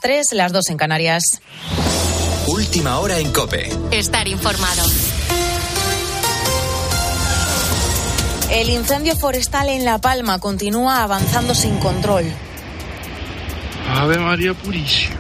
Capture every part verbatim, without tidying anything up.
tres, las dos en Canarias. Última hora en COPE. Estar informado. El incendio forestal en La Palma continúa avanzando sin control. Ave María Purísima.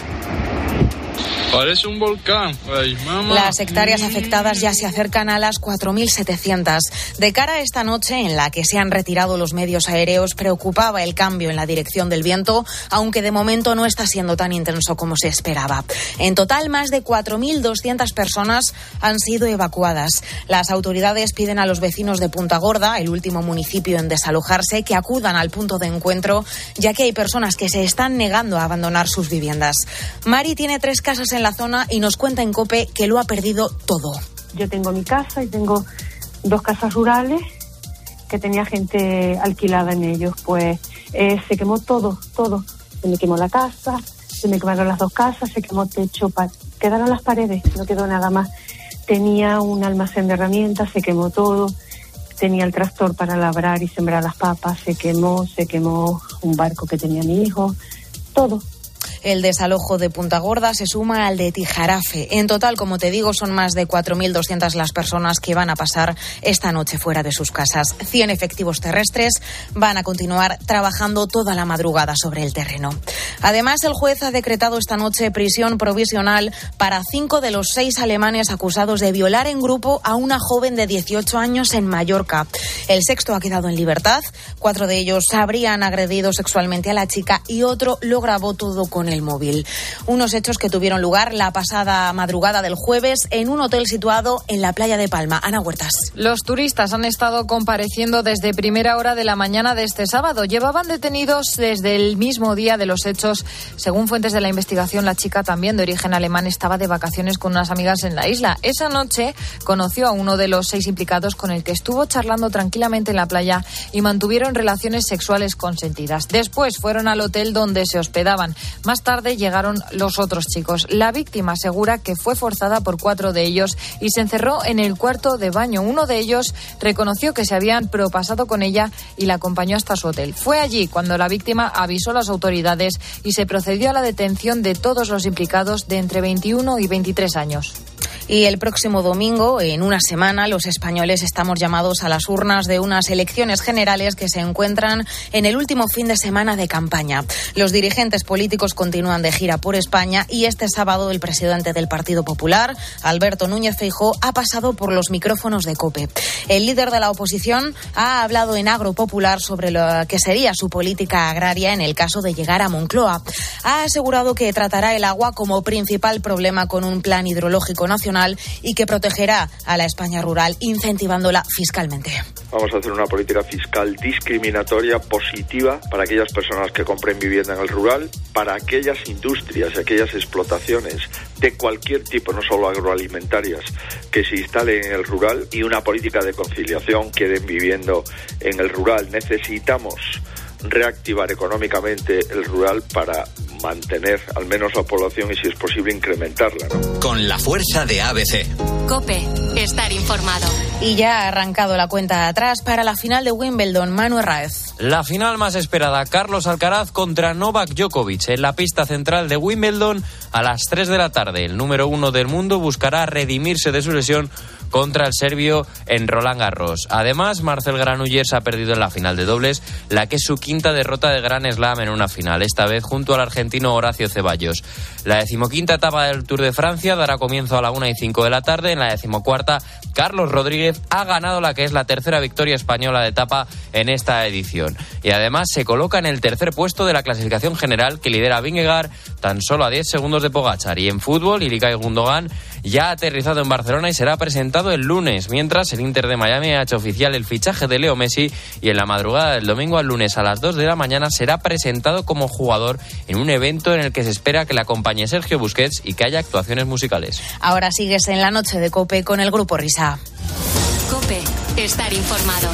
Parece un volcán. Ay, mamá. Las hectáreas afectadas ya se acercan a las cuatro mil setecientas. De cara a esta noche, en la que se han retirado los medios aéreos, preocupaba el cambio en la dirección del viento, aunque de momento no está siendo tan intenso como se esperaba. En total, más de cuatro mil doscientas personas han sido evacuadas. Las autoridades piden a los vecinos de Punta Gorda, el último municipio en desalojarse, que acudan al punto de encuentro, ya que hay personas que se están negando a abandonar sus viviendas. Mari tiene tres casas en la zona y nos cuenta en COPE que lo ha perdido todo. Yo tengo mi casa y tengo dos casas rurales que tenía gente alquilada en ellos. Pues eh, se quemó todo, todo. Se me quemó la casa, se me quemaron las dos casas, se quemó techo, pa- quedaron las paredes, no quedó nada más. Tenía un almacén de herramientas, se quemó todo. Tenía el tractor para labrar y sembrar las papas, se quemó, se quemó un barco que tenía mi hijo, todo. El desalojo de Punta Gorda se suma al de Tijarafe. En total, como te digo, son más de cuatro mil doscientas las personas que van a pasar esta noche fuera de sus casas. cien efectivos terrestres van a continuar trabajando toda la madrugada sobre el terreno. Además, el juez ha decretado esta noche prisión provisional para cinco de los seis alemanes acusados de violar en grupo a una joven de dieciocho años en Mallorca. El sexto ha quedado en libertad. Cuatro de ellos habrían agredido sexualmente a la chica y otro lo grabó todo con el móvil. Unos hechos que tuvieron lugar la pasada madrugada del jueves en un hotel situado en la playa de Palma. Ana Huertas. Los turistas han estado compareciendo desde primera hora de la mañana de este sábado. Llevaban detenidos desde el mismo día de los hechos. Según fuentes de la investigación, la chica, también de origen alemán, estaba de vacaciones con unas amigas en la isla. Esa noche conoció a uno de los seis implicados con el que estuvo charlando tranquilamente en la playa y mantuvieron relaciones sexuales consentidas. Después fueron al hotel donde se hospedaban. Más tarde llegaron los otros chicos. La víctima asegura que fue forzada por cuatro de ellos y se encerró en el cuarto de baño. Uno de ellos reconoció que se habían propasado con ella y la acompañó hasta su hotel. Fue allí cuando la víctima avisó a las autoridades y se procedió a la detención de todos los implicados de entre veintiuno y veintitrés años. Y el próximo domingo, en una semana, los españoles estamos llamados a las urnas de unas elecciones generales que se encuentran en el último fin de semana de campaña. Los dirigentes políticos continúan de gira por España y este sábado el presidente del Partido Popular, Alberto Núñez Feijóo, ha pasado por los micrófonos de COPE. El líder de la oposición ha hablado en Agro Popular sobre lo que sería su política agraria en el caso de llegar a Moncloa. Ha asegurado que tratará el agua como principal problema con un plan hidrológico nacional y que protegerá a la España rural incentivándola fiscalmente. Vamos a hacer una política fiscal discriminatoria positiva para aquellas personas que compren vivienda en el rural, para aquellas industrias y aquellas explotaciones de cualquier tipo, no solo agroalimentarias, que se instalen en el rural, y una política de conciliación, queden viviendo en el rural. Necesitamos reactivar económicamente el rural para mantener al menos la población y, si es posible, incrementarla, ¿no? Con la fuerza de A B C. COPE, estar informado. Y ya ha arrancado la cuenta atrás para la final de Wimbledon. Manu Herráez. La final más esperada, Carlos Alcaraz contra Novak Djokovic en la pista central de Wimbledon a las tres de la tarde. El número uno del mundo buscará redimirse de su lesión contra el serbio en Roland Garros. Además, Marcel Granollers ha perdido en la final de dobles, la que es su quinta derrota de Grand Slam en una final, esta vez junto al argentino Horacio Ceballos. La decimoquinta etapa del Tour de Francia dará comienzo a la una y cinco de la tarde. En la decimocuarta, Carlos Rodríguez ha ganado la que es la tercera victoria española de etapa en esta edición. Y además se coloca en el tercer puesto de la clasificación general, que lidera Vingegaard tan solo a diez segundos de Pogačar. Y en fútbol, Ilkay Gundogan ya ha aterrizado en Barcelona y será presentado el lunes, mientras el Inter de Miami ha hecho oficial el fichaje de Leo Messi y en la madrugada del domingo al lunes a las dos de la mañana será presentado como jugador en un evento en el que se espera que le acompañe Sergio Busquets y que haya actuaciones musicales. Ahora sigues en la noche de COPE con el Grupo Risa. COPE, estar informado.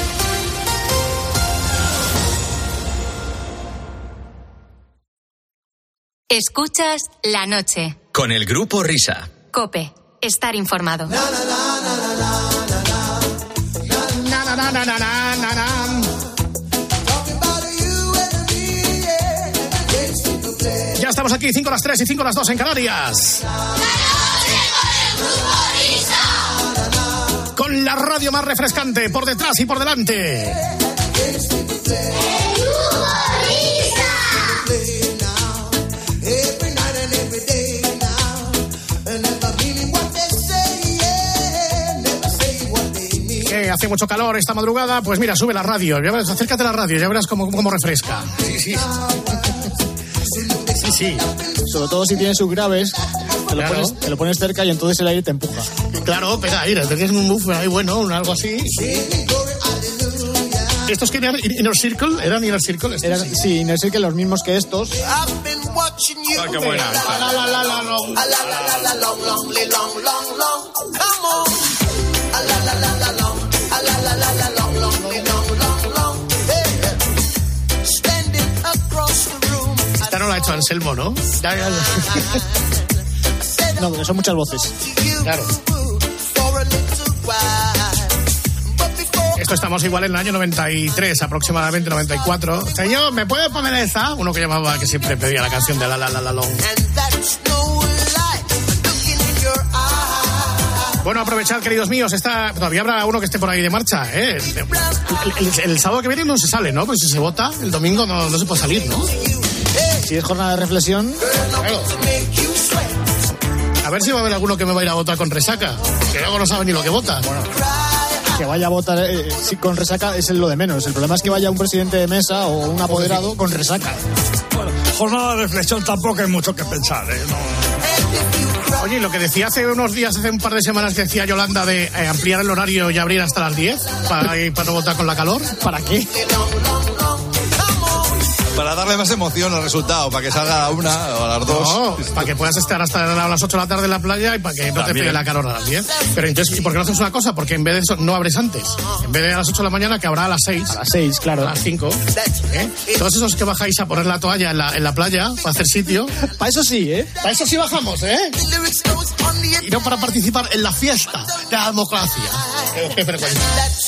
Escuchas La Noche. Con el Grupo Risa. COPE, estar informado. Ya estamos estamos aquí, cinco a las tres y cinco a las dos en Canarias. Con la radio más refrescante, por detrás y por delante. Eh, hace mucho calor esta madrugada, pues mira, sube la radio, ya verás, acércate a la radio, ya verás cómo, cómo refresca. Sí, sí. Sí, sí. Sobre todo si tienes subgraves, te, Claro. lo pones, te lo pones cerca y entonces el aire te empuja. Claro, pega aire, tienes un buffer ahí bueno, un algo así. ¿Estos que eran Inner Circle? ¿Eran Inner Circle? estos? Eran, sí, no sé que los mismos que estos. Ah, qué buena. La, la, la, la, la. Esta no la ha hecho Anselmo, ¿no? Ya, ya, ya. No, porque son muchas voces. Claro. Esto estamos igual en el año noventa y tres, aproximadamente noventa y cuatro. Señor, ¿me puede poner esa? Uno que llamaba, que siempre pedía la canción de la la la la long. Bueno, aprovechad, queridos míos, está, todavía habrá uno que esté por ahí de marcha, ¿eh? El, el- el- el sábado que viene no se sale, ¿no? Pues si se vota, el domingo no, no se puede salir, ¿no? Si es jornada de reflexión, Claro. A ver si va a haber alguno que me va a ir a votar con resaca, que luego no sabe ni lo que vota. que vaya a votar eh, sí, con resaca es lo de menos. El problema es que vaya un presidente de mesa o un apoderado con resaca. Bueno, jornada de reflexión tampoco hay mucho que pensar, ¿eh? No. Oye, lo que decía hace unos días, hace un par de semanas, que decía Yolanda de eh, ampliar el horario y abrir hasta las diez para, para no votar con la calor, ¿para qué? Para darle más emoción al resultado, para que salga a una o a las dos. No, para que puedas estar hasta las ocho de la tarde en la playa y para que no También. te pegue la calor a las diez. Pero entonces, ¿y por qué no haces una cosa? Porque en vez de eso, no abres antes. En vez de a las ocho de la mañana, que habrá a las seis. A las seis, claro. A las cinco. ¿Eh? Todos esos que bajáis a poner la toalla en la, en la playa, para hacer sitio. Para eso sí, ¿eh? Para eso sí bajamos, ¿eh? Y no para participar en la fiesta de la democracia. Qué frecuencia.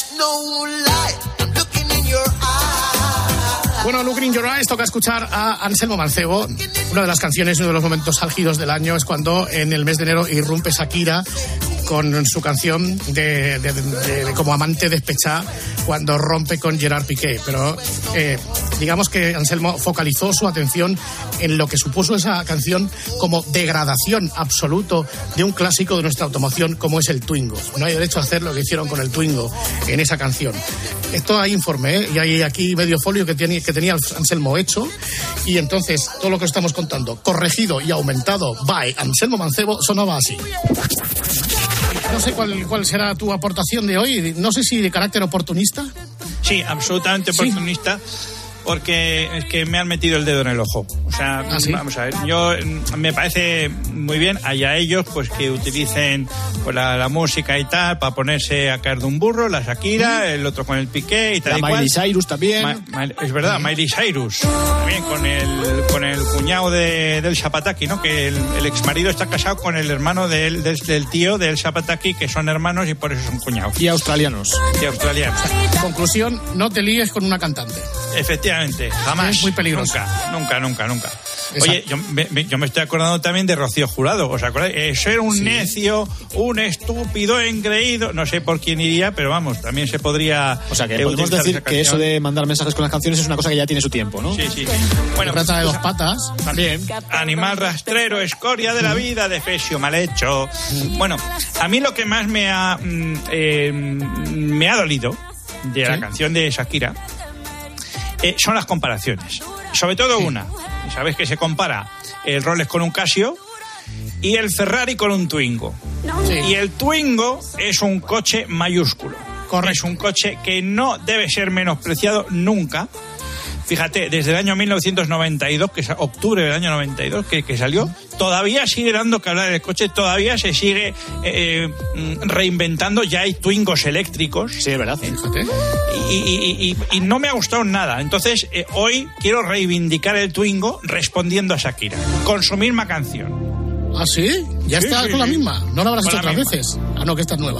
Bueno, Look in Your Eyes, toca escuchar a Anselmo Mancebo. Una de las canciones, uno de los momentos álgidos del año es cuando en el mes de enero irrumpe Shakira con su canción de, de, de, de, de como amante despechada cuando rompe con Gerard Piqué. Pero eh, digamos que Anselmo focalizó su atención en lo que supuso esa canción como degradación absoluto de un clásico de nuestra automoción como es el Twingo. No hay derecho a hacer lo que hicieron con el Twingo en esa canción. Esto hay informe, ¿eh? Y hay aquí medio folio que, tiene, que tenía Anselmo hecho, y entonces todo lo que estamos contando, corregido y aumentado by Anselmo Mancebo, sonaba así. No sé cuál, cuál será tu aportación de hoy, no sé si de carácter oportunista. Sí, absolutamente oportunista. Porque es que me han metido el dedo en el ojo. O sea, ¿Ah, sí? vamos a ver, yo me parece muy bien, allá ellos, pues que utilicen pues, la, la música y tal, para ponerse a caer de un burro, la Shakira, ¿Mm? El otro con el Piqué y tal La y cual. Miley Cyrus también. Ma, ma, es verdad, ¿Mm? Miley Cyrus. También con el, con el cuñado de, del Zapataki, ¿no? Que el, el exmarido está casado con el hermano del, del, del tío del Zapataki, que son hermanos y por eso son cuñados. Y australianos. Y australianos. Conclusión, no te líes con una cantante. Efectivamente, jamás. Es muy peligroso. Nunca, nunca, nunca, nunca. Exacto. Oye, yo me, me- yo me estoy acordando también de Rocío Jurado. ¿Os acordáis? Eso era un Sí. necio, un estúpido engreído. No sé por quién iría, pero vamos, también se podría. O sea, que eh, podemos utilizar decir esa que eso canción. de mandar mensajes con las canciones es una cosa que ya tiene su tiempo, ¿no? Sí, sí. Bueno, Trata de pues, dos patas. también. Animal rastrero, escoria de la vida, defesio mal hecho. Bueno, a mí lo que más me ha, mm, eh, me ha dolido de la ¿Sí? canción de Shakira eh, son las comparaciones. Sobre todo una. Sabes que se compara el Rolex con un Casio y el Ferrari con un Twingo. Sí. Y el Twingo es un coche mayúsculo. Correcto. Es un coche que no debe ser menospreciado nunca. Fíjate, desde el año mil novecientos noventa y dos, que es octubre del año noventa y dos, que, que salió, todavía sigue dando que hablar del coche, todavía se sigue eh, mm, reinventando, ya hay Twingos eléctricos. Sí, es verdad. Fíjate. Y, y- y- y no me ha gustado nada. Entonces, eh, hoy quiero reivindicar el Twingo respondiendo a Shakira, con su misma canción. ¿Ah, sí? ¿Ya Sí, está sí, con la sí. misma? ¿No la habrás Con hecho la otras misma. veces? Ah, no, que esta es nueva.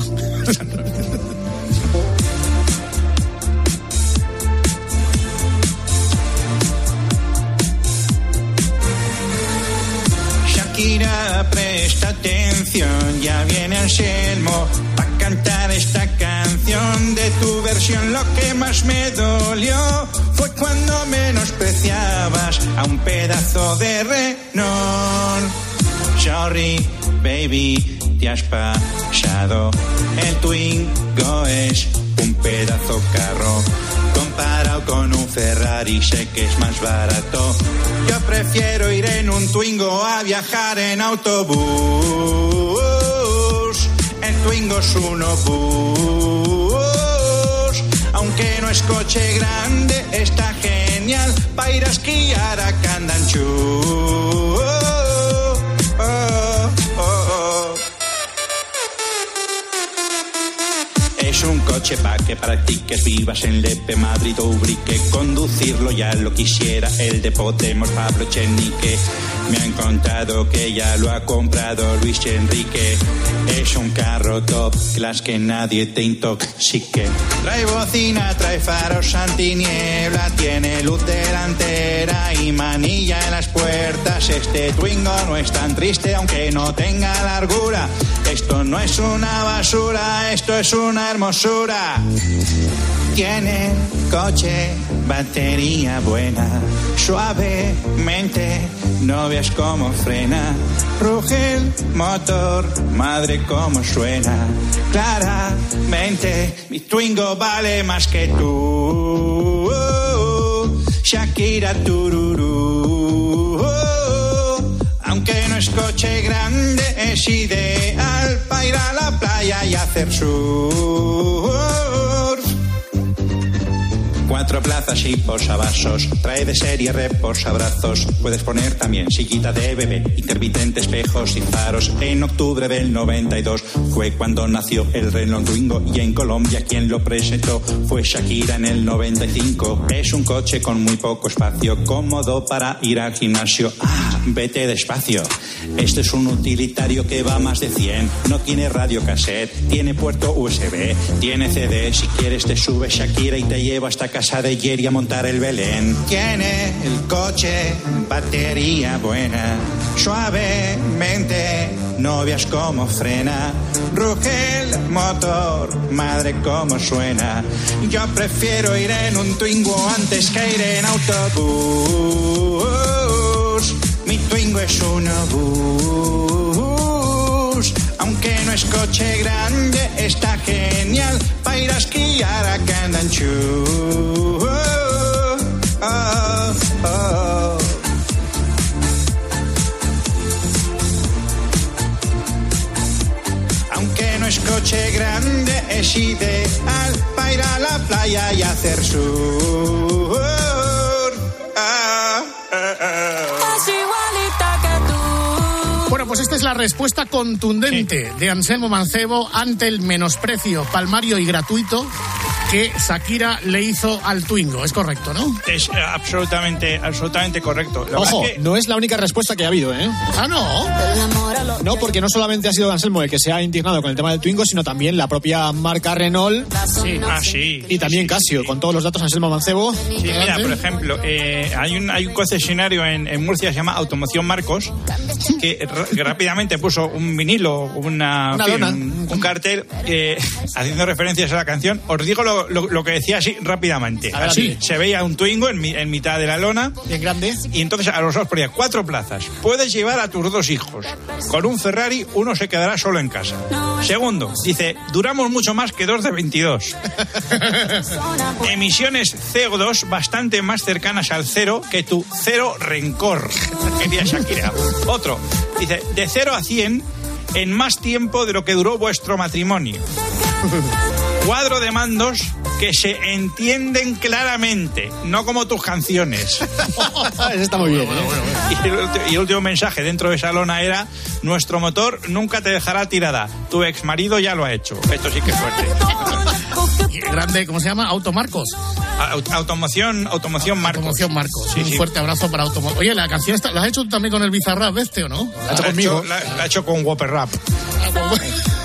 Shakira, presta atención, ya viene Anselmo a cantar esta canción. De tu versión lo que más me dolió fue cuando menospreciabas a un pedazo de Renault. Sorry, baby, te has pasado. El Twingo es un pedazo carro. Comparado con un Ferrari sé que es más barato. Yo prefiero ir en un Twingo a viajar en autobús. El Twingo es un obús. Aunque no es coche grande, está genial para ir a esquiar a Candanchú. Oh, oh, oh, oh. Es un coche pa' que practiques, vivas en Lepe, Madrid o Ubrique. Conducirlo ya lo quisiera el de Podemos, Pablo Echenique. Me han contado que ya lo ha comprado Luis Enrique. Es un carro top class que nadie te intoxique. Trae bocina, trae faros antiniebla, tiene luz delantera y manilla en las puertas. Este Twingo no es tan triste aunque no tenga largura. Esto no es una basura, esto es una hermosura. Tiene coche, batería buena, suavemente, no veas cómo frena. Ruge el motor, madre cómo suena. Claramente, mi Twingo vale más que tú. Shakira tururú. Aunque no es coche grande, es ideal para ir a la playa y hacer surf. Cuatro plazas y posavasos, trae de serie reposabrazos. Puedes poner también sillita de bebé, intermitente, espejos y faros. En octubre del noventa y dos fue cuando nació el Renault Twingo y en Colombia quien lo presentó fue Shakira en el noventa y cinco. Es un coche con muy poco espacio, cómodo para ir al gimnasio. Ah, vete despacio. Este es un utilitario que va más de cien. No tiene radio cassette, tiene puerto U S B, tiene C D. Si quieres te sube Shakira y te lleva hasta casa de Jerry a montar el Belén. Tiene el coche batería buena, suavemente, no veas cómo frena. Ruge el motor, madre cómo suena. Yo prefiero ir en un Twingo antes que ir en autobús. Mi Twingo es un obús. Aunque no es coche grande, está genial para ir a esquiar a Candanchú. Oh, oh, oh. Aunque no es coche grande, es ideal para ir a la playa y hacer surf. Ah, ah, ah. Bueno, pues esta es la respuesta contundente de Anselmo Mancebo ante el menosprecio palmario y gratuito que Shakira le hizo al Twingo. Es correcto, ¿no? Es eh, absolutamente, absolutamente correcto. La Ojo, es que... no es la única respuesta que ha habido, ¿eh? Ah, ¿no? No, porque no solamente ha sido Anselmo el que se ha indignado con el tema del Twingo, sino también la propia marca Renault. Sí. Ah, sí. Y también sí, Casio, sí. con todos los datos Anselmo Mancebo. Sí, mira, por ejemplo, eh, hay, un, hay un concesionario en, en Murcia que se llama Automoción Marcos, que, r- que rápidamente puso un vinilo, una, una fin, dona. Un, un cartel eh, haciendo referencias a la canción. Os digo lo, lo, lo que decía así rápidamente. Así, se veía un Twingo en, mi, en mitad de la lona. Bien grande. Y entonces a los dos ponía cuatro plazas. Puedes llevar a tus dos hijos. Con un Ferrari, uno se quedará solo en casa. Segundo, dice, duramos mucho más que dos de veintidós. Emisiones C O dos bastante más cercanas al cero que tu cero rencor. Quería Shakira. Otro, dice, de cero a cien en más tiempo de lo que duró vuestro matrimonio. Cuadro de mandos que se entienden claramente, no como tus canciones. Eso está muy bien, ¿eh? Y el, y el último mensaje dentro de esa lona era: nuestro motor nunca te dejará tirada, tu ex marido ya lo ha hecho. Esto sí que es fuerte. Y grande, ¿cómo se llama? Automarcos. Aut- automoción, automoción Marcos. Automoción Marcos. Sí, Un sí. fuerte abrazo para Automoción. Oye, la canción está, ¿la has hecho tú también con el Bizarrap este o no? La ha hecho, la, la ha hecho con Whopper Rap.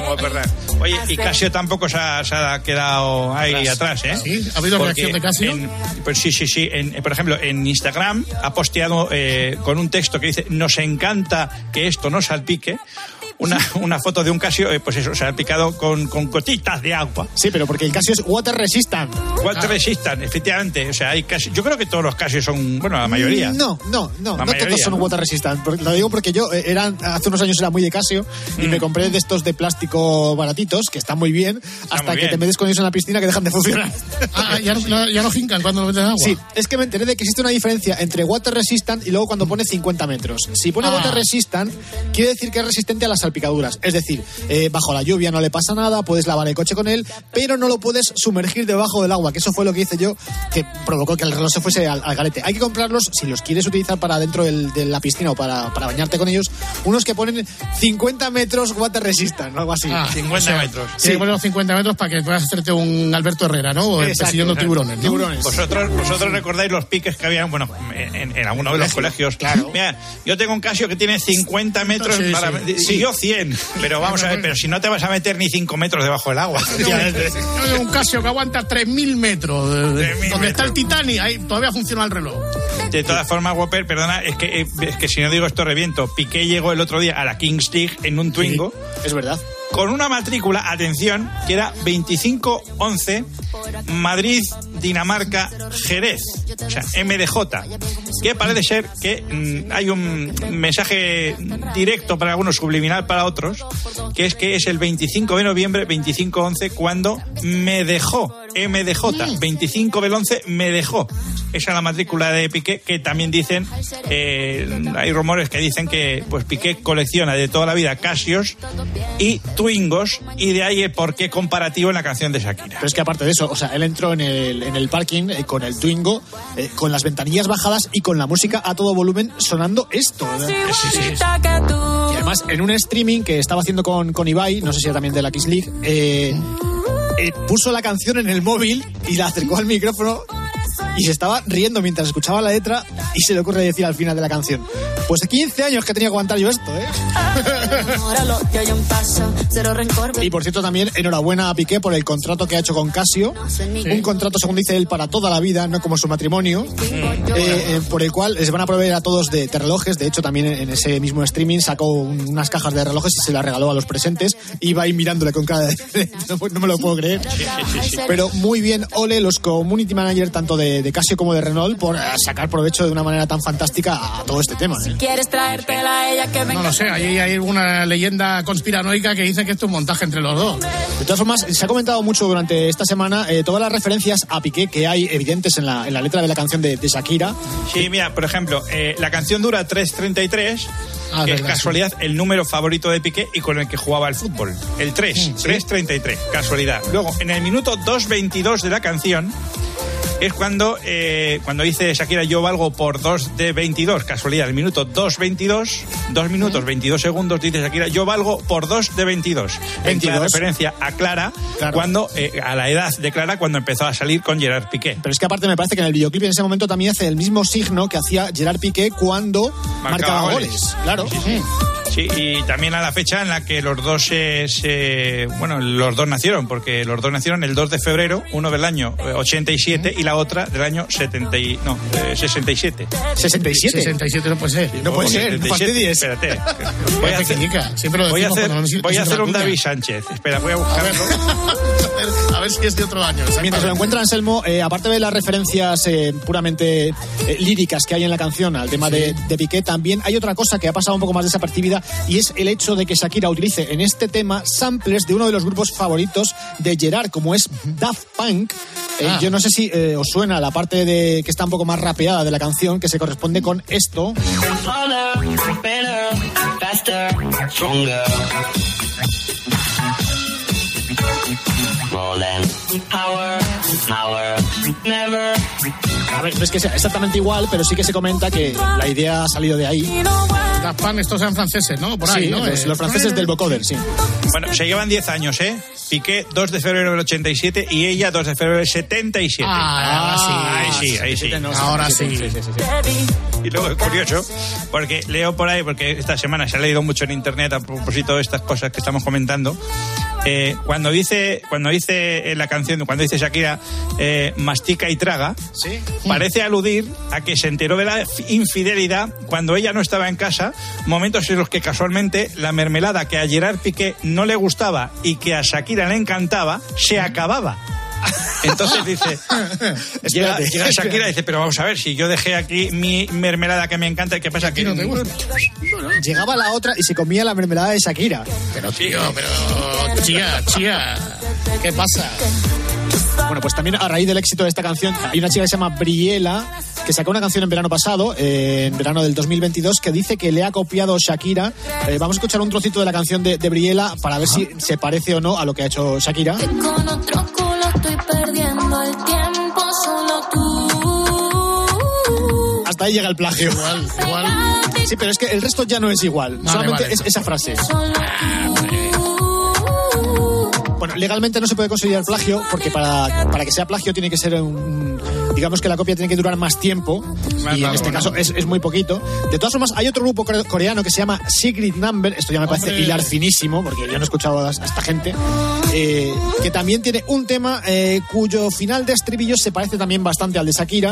Whopper. Oye, y Casio tampoco se ha, se ha quedado ahí atrás, ¿eh? ¿Sí? ¿Ha habido reacción de Casio? En, pues sí, sí, sí. En, por ejemplo, en Instagram ha posteado eh, con un texto que dice: nos encanta que esto no salpique. Una, una foto de un Casio, eh, pues eso, salpicado con, con gotitas de agua. Sí, pero porque el Casio es water resistant. Water ah. resistant, efectivamente. O sea, hay Casio. Yo creo que todos los Casios son, bueno, la mayoría. No, no, no, la no mayoría, todos son ¿no? water resistant. Lo digo porque yo eh, eran, hace unos años era muy de Casio y mm. me compré de estos de plástico baratitos, que están muy bien, Está hasta muy que bien. te metes con ellos en la piscina que dejan de funcionar. Ah, ya no, ya no jincan cuando lo meten en agua. Sí, es que me enteré de que existe una diferencia entre water resistant y luego cuando pone cincuenta metros. Si pone ah. water resistant, quiere decir que es resistente a las salpicaduras. Es decir, eh, bajo la lluvia no le pasa nada, puedes lavar el coche con él, pero no lo puedes sumergir debajo del agua, que eso fue lo que hice yo, que provocó que el reloj se fuese al, al garete. Hay que comprarlos, si los quieres utilizar para dentro del, de la piscina o para, para bañarte con ellos, unos que ponen cincuenta metros water resistant, ¿no? Algo así. Ah, cincuenta o sea, metros. Sí, que poner los cincuenta metros para que puedas hacerte un Alberto Herrera, ¿no? O persiguiendo tiburones, ¿no? Tiburones. Vosotros, vosotros recordáis los piques que habían, bueno, en, en algunos de los colegios. Claro. Mira, yo tengo un Casio que tiene cincuenta metros Sí, para, sí. y Sí. yo cien. Pero vamos a ver, pero si no te vas a meter ni cinco metros debajo del agua. Yo tengo un Casio que aguanta tres mil metros. tres mil Donde está el metros. Titanic, ahí todavía funciona el reloj. De todas formas, Whopper, perdona, es que, es que si no digo esto reviento. Piqué llegó el otro día a la Kings League en un Twingo. Sí, es verdad. Con una matrícula, atención, que era veinticinco once Madrid, Dinamarca, Jerez. O sea, M D J. Que parece ser que mmm, hay un mensaje directo para algunos, subliminal para otros, que es que es el veinticinco de noviembre, veinticinco once, cuando me dejó. M D J, veinticinco del once, me dejó. Esa es la matrícula de Piqué, que también dicen, eh, hay rumores que dicen que pues Piqué colecciona de toda la vida Casios y Twingos, y de ahí el porqué comparativo en la canción de Shakira. Pero es que aparte de eso, o sea, él entró en el, en el parking eh, con el Twingo, eh, con las ventanillas bajadas y con la música a todo volumen sonando esto. Sí, sí, sí. Y además, en un streaming que estaba haciendo con, con Ibai, no sé si era también de la Kings League, eh, eh, puso la canción en el móvil y la acercó al micrófono y se estaba riendo mientras escuchaba la letra y se le ocurre decir al final de la canción: pues quince años que tenía que aguantar yo esto, ¿eh? Y por cierto, también enhorabuena a Piqué por el contrato que ha hecho con Casio. Sí. Un contrato, según dice él, para toda la vida, no como su matrimonio, eh, eh, por el cual les van a proveer a todos de, de relojes. De hecho, también en ese mismo streaming sacó un, unas cajas de relojes y se las regaló a los presentes. Iba ahí mirándole con cara de no, no me lo puedo creer. Sí, sí, sí. Pero muy bien, ole los community manager tanto de, de Casio como de Renault por sacar provecho de una manera tan fantástica a todo este tema, ¿eh? ¿Quieres traértela a ella que venga? No lo sé, ahí hay una leyenda conspiranoica que dice que esto es un montaje entre los dos. De todas formas, se ha comentado mucho durante esta semana eh, todas las referencias a Piqué que hay evidentes en la, en la letra de la canción de, de Shakira. Sí, mira, por ejemplo, eh, la canción dura tres treinta y tres, ah, que verdad, es casualidad sí. el número favorito de Piqué y con el que jugaba al fútbol. El tres, ¿sí? tres treinta y tres, casualidad. Luego, en el minuto dos veintidós de la canción, es cuando, eh, cuando dice Shakira, yo valgo por dos de veintidós, casualidad, el minuto dos veintidós, dos minutos veintidós segundos, dice Shakira, yo valgo por dos de veintidós. veintidós. En referencia a Clara, claro. cuando eh, a la edad de Clara cuando empezó a salir con Gerard Piqué. Pero es que aparte me parece que en el videoclip en ese momento también hace el mismo signo que hacía Gerard Piqué cuando marcaba, marcaba goles. goles. Claro. Sí, sí. Sí, y también a la fecha en la que los dos se, se, bueno, los dos nacieron, porque los dos nacieron el dos de febrero, uno del año ochenta y siete y la otra del año setenta y, no, eh, sesenta y siete. ¿sesenta y siete? sesenta y siete no puede ser. No, no puede ser, no fastidies. Espérate. Voy a hacer, Siempre lo voy a hacer, no voy a hacer un David Sánchez. Espera, voy a buscarlo. A ver, a ver si es de otro año. Mientras lo encuentra Anselmo, eh, aparte de las referencias eh, puramente eh, líricas que hay en la canción al tema sí. de, de Piqué, también hay otra cosa que ha pasado un poco más desapercibida y es el hecho de que Shakira utilice en este tema samplers de uno de los grupos favoritos de Gerard, como es Daft Punk. Eh, ah. Yo no sé si eh, os suena la parte de que está un poco más rapeada de la canción, que se corresponde con esto. A ver, no es que sea exactamente igual, pero sí que se comenta que la idea ha salido de ahí. Daft Punk, estos eran franceses, ¿no? Por ahí, sí, ¿no? Los, eh, los franceses del vocoder, sí. Bueno, se llevan diez años, ¿eh? Piqué dos de febrero del ochenta y siete y ella dos de febrero del setenta y siete. Ah, ahí sí, ahí sí. Ahora sí. sí, sí, sí, sí. Y luego es curioso, porque leo por ahí, porque esta semana se ha leído mucho en internet a propósito de estas cosas que estamos comentando, Eh, cuando dice cuando dice en la canción, cuando dice Shakira eh, mastica y traga, ¿sí? Parece aludir a que se enteró de la infidelidad cuando ella no estaba en casa, momentos en los que casualmente la mermelada que a Gerard Piqué no le gustaba y que a Shakira le encantaba, se acababa. Entonces dice, llega, llega Shakira y dice, pero vamos a ver, si yo dejé aquí mi mermelada que me encanta, ¿qué pasa? Que no te gusta. Llegaba la otra y se comía la mermelada de Shakira. Pero tío, pero chía, chía, ¿qué pasa? Bueno, pues también a raíz del éxito de esta canción, hay una chica que se llama Briella, que sacó una canción en verano pasado, eh, en verano del dos mil veintidós, que dice que le ha copiado Shakira. Eh, vamos a escuchar un trocito de la canción de, de Briella para ver si se parece o no a lo que ha hecho Shakira. Que con otro culo estoy perdiendo el tiempo, solo tú. Hasta ahí llega el plagio. Igual, igual. Sí, pero es que el resto ya no es igual. Vale, solamente vale. es esa frase. Solo tú. Bueno, legalmente no se puede considerar plagio porque para, para que sea plagio tiene que ser un... Digamos que la copia tiene que durar más tiempo y en este caso es, es muy poquito. De todas formas, hay otro grupo coreano que se llama Secret Number. Esto ya me parece Hombre. hilar finísimo porque yo no he escuchado a esta gente. Eh, que también tiene un tema eh, cuyo final de estribillo se parece también bastante al de Shakira.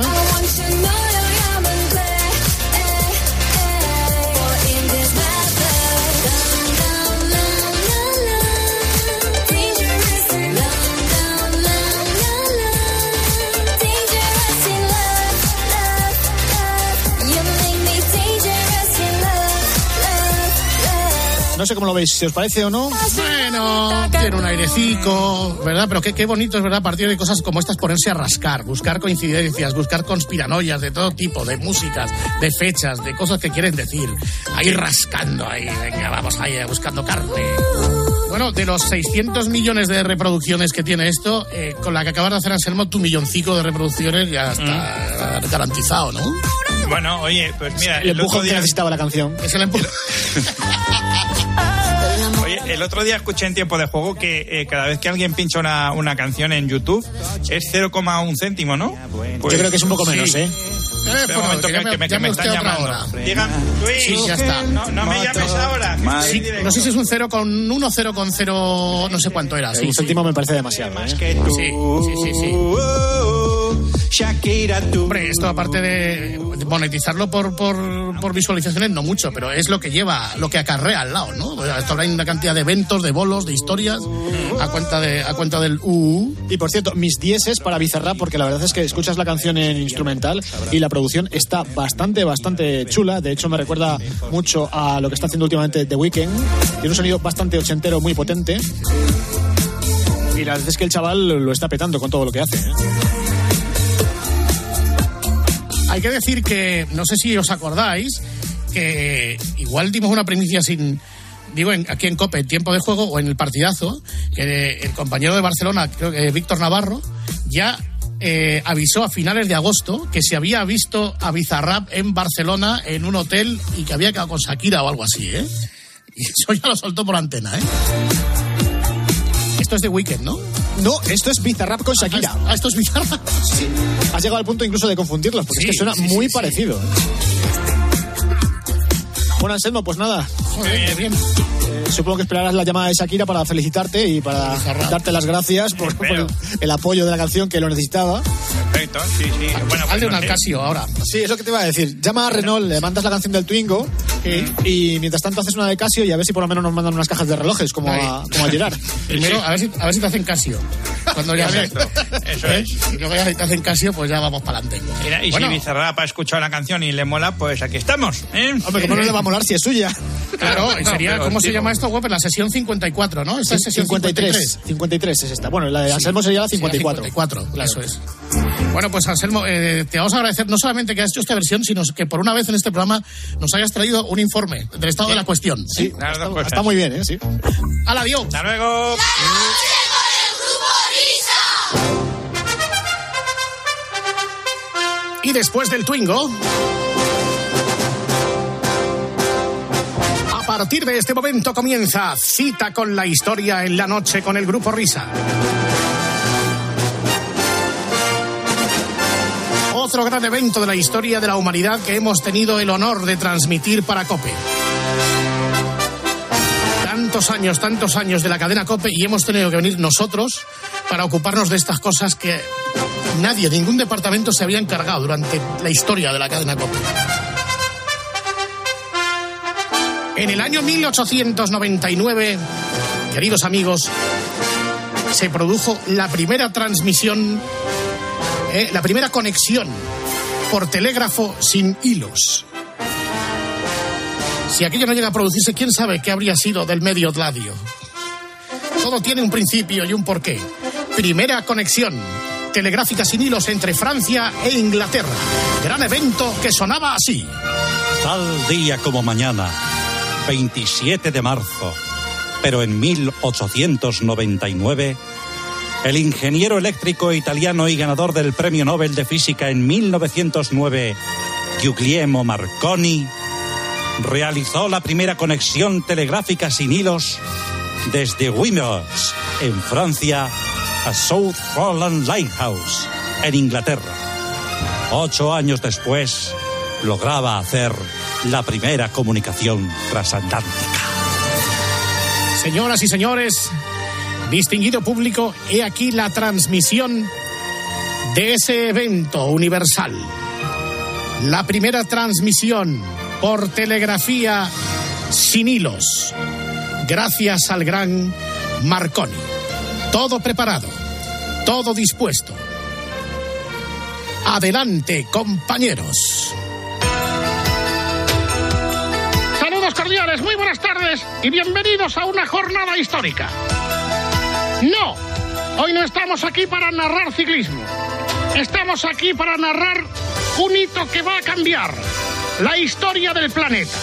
No sé cómo lo veis, si os parece o no. Bueno, tiene un airecico, ¿verdad? Pero qué, qué bonito es, ¿verdad? A partir de cosas como estas ponerse a rascar, buscar coincidencias, buscar conspiranoias de todo tipo, de músicas, de fechas, de cosas que quieren decir. Ahí rascando, ahí, venga, vamos, ahí buscando carne. Bueno, de los seiscientos millones de reproducciones que tiene esto, eh, con la que acabas de hacer, Anselmo, tu milloncico de reproducciones ya está mm. garantizado, ¿no? Bueno, oye, pues mira, el, el empujón otro día que necesitaba la canción. Es el empujón. Oye, el otro día escuché en Tiempo de Juego que eh, cada vez que alguien pincha una, una canción en YouTube es cero coma uno céntimo, ¿no? Pues, yo creo que es un poco menos, sí. ¿eh? Espera un momento, que, que, que me, que me están llamando. Digan, Luis, sí, ya está. No, no me llames ahora. Sí, no sé si es un cero con uno, cero con cero, no sé cuánto era. Sí, un céntimo sí. Me parece demasiado. Más ¿eh? que tú. Sí, sí, sí, sí. Shakira, tú. Hombre, esto aparte de monetizarlo por, por, por visualizaciones, no mucho, pero es lo que lleva, lo que acarrea al lado, ¿no? Esto habrá una cantidad de eventos, de bolos, de historias, a cuenta de a cuenta del U. Y por cierto, mis dieces para Bizarrap, porque la verdad es que escuchas la canción en instrumental y la producción está bastante, bastante chula. De hecho, me recuerda mucho a lo que está haciendo últimamente The Weeknd. Tiene un sonido bastante ochentero, muy potente. Y la verdad es que el chaval lo está petando con todo lo que hace, ¿eh? Hay que decir que, no sé si os acordáis, que igual dimos una primicia sin... Digo, en, aquí en COPE, en Tiempo de Juego, o en el partidazo, que el compañero de Barcelona, creo que Víctor Navarro, ya eh, avisó a finales de agosto que se había visto a Bizarrap en Barcelona en un hotel y que había quedado con Shakira o algo así, ¿eh? Y eso ya lo soltó por antena, ¿eh? Esto es de Weeknd, ¿no? No, esto es Bizarrap con Shakira. Ah, esto es Bizarrap. Sí. Has llegado al punto incluso de confundirlos, porque sí, es que suena sí, muy sí, parecido. Sí. Bueno, Anselmo, pues nada. Joder, bien. Eh, supongo que esperarás la llamada de Shakira para felicitarte y para Bizarrap. Darte las gracias por, por el, el apoyo de la canción que lo necesitaba. Perfecto, sí, sí. Bueno, Hazle pues, un Alcasio ahora. Sí, es lo que te iba a decir. Llama a Renault, le mandas la canción del Twingo sí. y mientras tanto haces una de Casio y a ver si por lo menos nos mandan unas cajas de relojes como, a, como a Gerard. Primero, a ver, si, a ver si te hacen Casio. Cuando ya ves. Eso ¿Eh? es. Y luego ya si te hacen Casio, pues ya vamos para adelante. Y bueno, si Bizarrap ha escuchado la canción y le mola, pues aquí estamos. ¿eh? Hombre, ¿cómo no le va a molar si es suya? Claro, y sería, no, ¿cómo se llama esto, web? La sesión cincuenta y cuatro, ¿no? Esta es sesión cincuenta y tres. cincuenta y tres es esta. Bueno, la de Anselmo sí, sería la cincuenta y cuatro. cincuenta y cuatro, claro. Eso es. Bueno, pues Anselmo, eh, te vamos a agradecer no solamente que has hecho esta versión, sino que por una vez en este programa nos hayas traído un informe del estado sí. de la cuestión. Sí, ¿sí? Está, está muy bien, ¿eh? Sí. ¡Hala, adiós! ¡Hasta luego! Y después del Twingo, a partir de este momento comienza Cita con la Historia en la Noche con el Grupo Risa. Otro gran evento de la historia de la humanidad que hemos tenido el honor de transmitir para COPE. Tanto tantos años, tantos años de la cadena COPE y hemos tenido que venir nosotros para ocuparnos de estas cosas que nadie, ningún departamento se había encargado durante la historia de la cadena COPE. En el año mil ochocientos noventa y nueve, queridos amigos, se produjo la primera transmisión, eh, la primera conexión por telégrafo sin hilos. Si aquello no llega a producirse, ¿quién sabe qué habría sido del medio gladio? Todo tiene un principio y un porqué. Primera conexión telegráfica sin hilos entre Francia e Inglaterra. Gran evento que sonaba así. Tal día como mañana, veintisiete de marzo, pero en mil ochocientos noventa y nueve, el ingeniero eléctrico italiano y ganador del Premio Nobel de Física en mil novecientos nueve, Guglielmo Marconi, realizó la primera conexión telegráfica sin hilos desde Wimerox, en Francia, a South Foreland Lighthouse, en Inglaterra. Ocho años después, lograba hacer la primera comunicación transatlántica. Señoras y señores, distinguido público, he aquí la transmisión de ese evento universal. La primera transmisión por telegrafía sin hilos, gracias al gran Marconi. Todo preparado, todo dispuesto. Adelante, compañeros. Saludos cordiales, muy buenas tardes y bienvenidos a una jornada histórica. No, hoy no estamos aquí para narrar ciclismo. Estamos aquí para narrar un hito que va a cambiar la historia del planeta.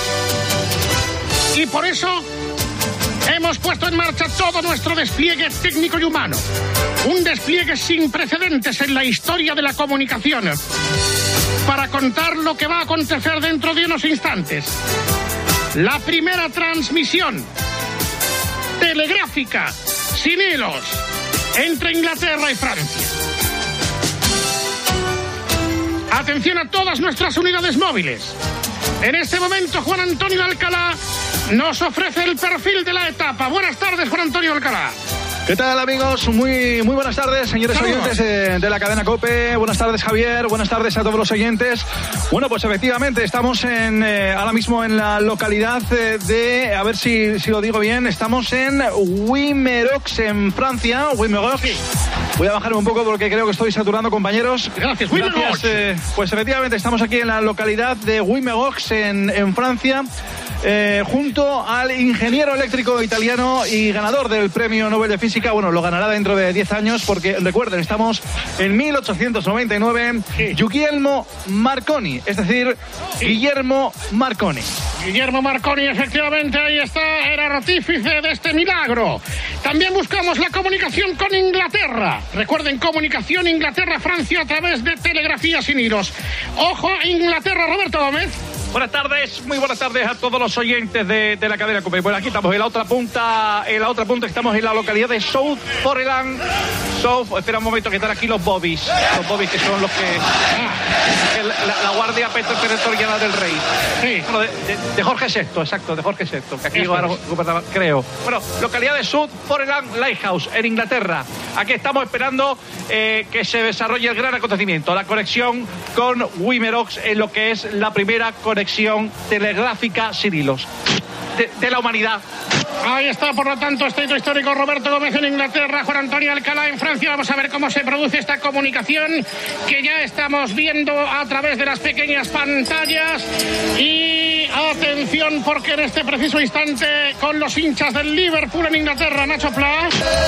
Y por eso hemos puesto en marcha todo nuestro despliegue técnico y humano. Un despliegue sin precedentes en la historia de la comunicación, para contar lo que va a acontecer dentro de unos instantes. La primera transmisión telegráfica sin hilos entre Inglaterra y Francia. Atención a todas nuestras unidades móviles. En este momento, Juan Antonio Alcalá nos ofrece el perfil de la etapa. Buenas tardes, Juan Antonio Alcalá. ¿Qué tal, amigos? Muy, muy buenas tardes, señores Saludos. oyentes de, de la cadena COPE. Buenas tardes, Javier. Buenas tardes a todos los oyentes. Bueno, pues efectivamente estamos en eh, ahora mismo en la localidad eh, de, a ver si, si lo digo bien, estamos en Wimerox, en Francia. Wimerox. Sí. Voy a bajarme un poco porque creo que estoy saturando, compañeros. Gracias, Wimerox. Eh, pues efectivamente estamos aquí en la localidad de Wimerox, en, en Francia. Eh, junto al ingeniero eléctrico italiano y ganador del Premio Nobel de Física. Bueno, lo ganará dentro de diez años porque, recuerden, estamos en mil ochocientos noventa y nueve. Sí. Guglielmo Marconi, es decir, sí. Guillermo Marconi. Guillermo Marconi, efectivamente, ahí está, era artífice de este milagro. También buscamos la comunicación con Inglaterra. Recuerden, comunicación Inglaterra-Francia a través de telegrafía sin hilos. Ojo, Inglaterra, Roberto Gómez. Buenas tardes, muy buenas tardes a todos los oyentes de, de la cadena COPE. Bueno, aquí estamos en la otra punta, en la otra punta estamos en la localidad de South Foreland. South, espera un momento que están aquí los bobbies, los bobbies que son los que el, la, la guardia territorial del rey. Sí. Bueno, de, de, de Jorge sexto, exacto, de Jorge sexto, que aquí ahora gobernaba, creo. Bueno, localidad de South Foreland Lighthouse, en Inglaterra. Aquí estamos esperando eh, que se desarrolle el gran acontecimiento, la conexión con Wimerox en lo que es la primera conexión telegráfica sin hilos de, de la humanidad. Ahí está, por lo tanto, este hito histórico. Roberto Gómez en Inglaterra, Juan Antonio Alcalá en Francia. Vamos a ver cómo se produce esta comunicación que ya estamos viendo a través de las pequeñas pantallas. Y atención, porque en este preciso instante, con los hinchas del Liverpool en Inglaterra, Nacho Pla.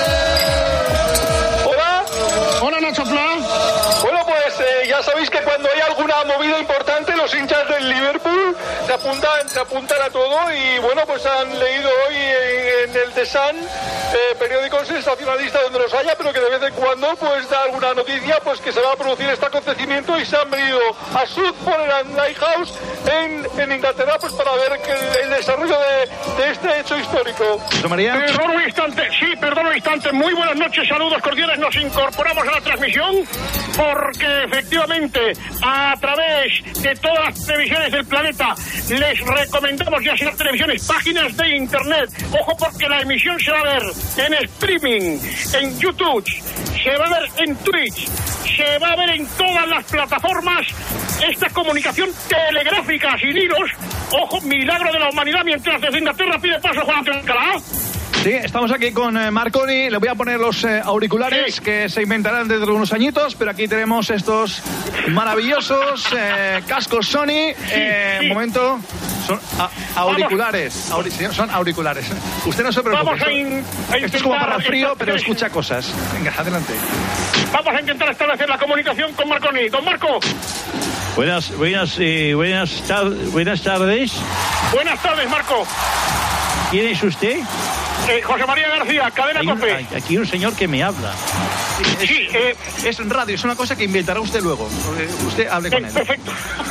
Hola. Hola, Nacho Pla. Bueno, pues eh, ya sabéis que cuando hay alguna movida importante, los hinchas del Liverpool se apuntan, se apuntan a todo. Y bueno, pues han leído hoy en, en el The Sun, eh, periódico sensacionalista donde los haya, pero que de vez en cuando pues da alguna noticia, pues que se va a producir este acontecimiento, y se han venido a South Foreland Lighthouse en, en Inglaterra, pues para ver que el, el desarrollo de, de este este hecho histórico. José María. Perdón un instante, sí, perdón un instante. Muy buenas noches, saludos cordiales. Nos incorporamos a la transmisión porque efectivamente a través de todas las televisiones del planeta les recomendamos ya sea televisiones, páginas de internet. Ojo porque la emisión se va a ver en streaming, en YouTube, se va a ver en Twitch, se va a ver en todas las plataformas. Esta comunicación telegráfica sin hilos. Ojo, milagro de la humanidad, mientras desde Inglaterra pide paso Juan Antonio Alcalá. Sí, estamos aquí con eh, Marconi. Le voy a poner los eh, auriculares sí. que se inventarán dentro de unos añitos, pero aquí tenemos estos maravillosos eh, cascos Sony. Eh, sí, sí. Momento. Son a, auriculares. Auri, son auriculares. Usted no se preocupe. Vamos a, in, a esto es como para frío, pero escucha cosas. Venga, adelante. Vamos a intentar establecer la comunicación con Marconi. Don Marco. Buenas, buenas, eh, buenas, tar buenas tardes. Buenas tardes, Marco. ¿Quién es usted? Eh, José María García, Cadena hay COPE. Un, aquí un señor que me habla. Es, sí, eh, es radio, es una cosa que inventará usted luego. Usted hable con eh, él. Perfecto.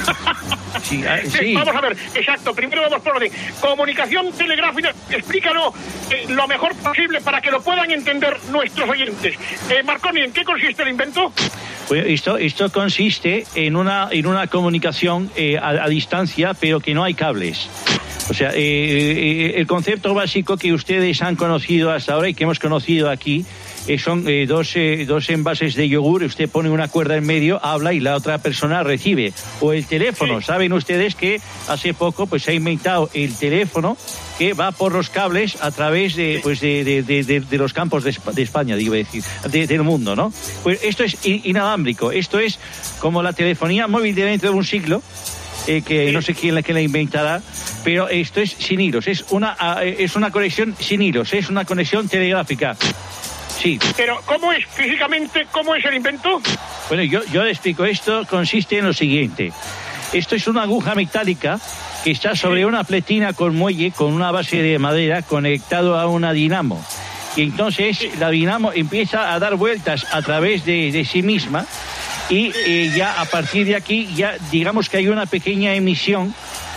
Sí, ah, sí. Sí, vamos a ver, exacto. Primero vamos por orden. Comunicación telegráfica, explícalo eh, lo mejor posible para que lo puedan entender nuestros oyentes. Eh, Marconi, ¿en qué consiste el invento? Pues esto, esto consiste en una, en una comunicación eh, a, a distancia, pero que no hay cables. O sea, eh, eh, el concepto básico que ustedes han conocido hasta ahora y que hemos conocido aquí eh, son eh, dos, eh, dos envases de yogur. Usted pone una cuerda en medio, habla y la otra persona recibe. O el teléfono. Sí. Saben ustedes que hace poco pues se ha inventado el teléfono que va por los cables a través de, pues de, de, de, de, de los campos de, de España, digo decir, de, del mundo, ¿no? Pues esto es inalámbrico. Esto es como la telefonía móvil de dentro de un siglo. Eh, que no sé quién la que la inventará, pero esto es sin hilos, es una es una conexión sin hilos, es una conexión telegráfica. Sí. Pero ¿cómo es físicamente, cómo es el invento? Bueno, yo, yo le explico. Esto consiste en lo siguiente. Esto es una aguja metálica que está sobre una pletina con muelle, con una base de madera conectado a una dinamo. Y entonces la dinamo empieza a dar vueltas a través de, de sí misma. Y eh, ya a partir de aquí, ya digamos que hay una pequeña emisión,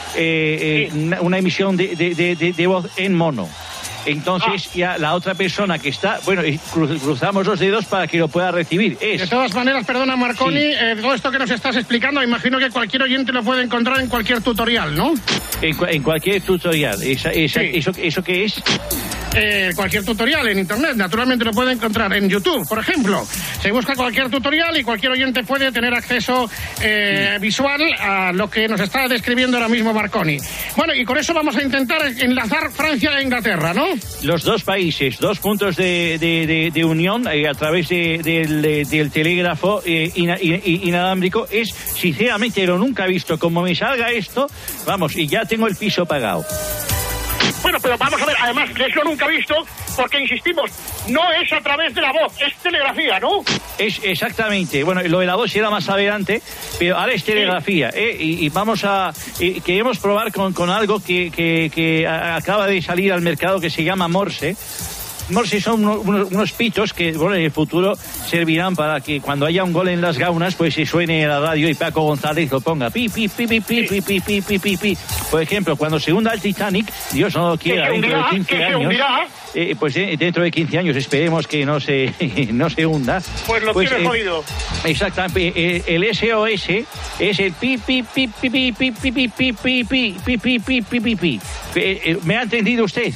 eh, eh, una, una emisión de, de, de, de voz en mono. Entonces ah. ya la otra persona que está, bueno, cruzamos los dedos para que lo pueda recibir. Es... De todas maneras, perdona Marconi, sí. eh, todo esto que nos estás explicando, imagino que cualquier oyente lo puede encontrar en cualquier tutorial, ¿no? En, en cualquier tutorial. Esa, esa, sí. ¿Eso, ¿Eso qué es? Eh, cualquier tutorial en internet, naturalmente lo puede encontrar en YouTube, por ejemplo. Se busca cualquier tutorial y cualquier oyente puede tener acceso eh, sí. visual a lo que nos está describiendo ahora mismo Marconi. Bueno, y con eso vamos a intentar enlazar Francia e Inglaterra, ¿no? Los dos países, dos puntos de, de, de, de unión eh, a través de, de, de, del telégrafo eh, ina, in, inalámbrico. Es, sinceramente, lo nunca he visto. Como me salga esto, vamos, y ya tengo el piso pagado. Bueno, pero vamos a ver, además, eso nunca he visto, porque insistimos, no es a través de la voz, es telegrafía, ¿no? Es exactamente, bueno, lo de la voz era más adelante, pero ahora es telegrafía, sí. ¿eh? Y, y vamos a, eh, queremos probar con, con algo que, que, que acaba de salir al mercado que se llama Morse. Morse son unos, unos, unos pitos que, bueno, en el futuro servirán para que cuando haya un gol en las gaunas, pues se suene en la radio y Paco González lo ponga. Pi, pi, pi, pi, pi, pi, pi, pi, pi, pi, pi. Por ejemplo, cuando se hunda el Titanic, Dios no lo quiera, dentro de quince años, eh, pues eh, dentro de quince años esperemos que no se, no se hunda. Pues lo pues, tienes eh, oído. Exactamente. Eh, el S O S es el pi, pi, pi, pi, pi, pi, pi, pi, pi, pi, pi, pi, pi, pi, pi, pi, pi. ¿Me ha entendido usted?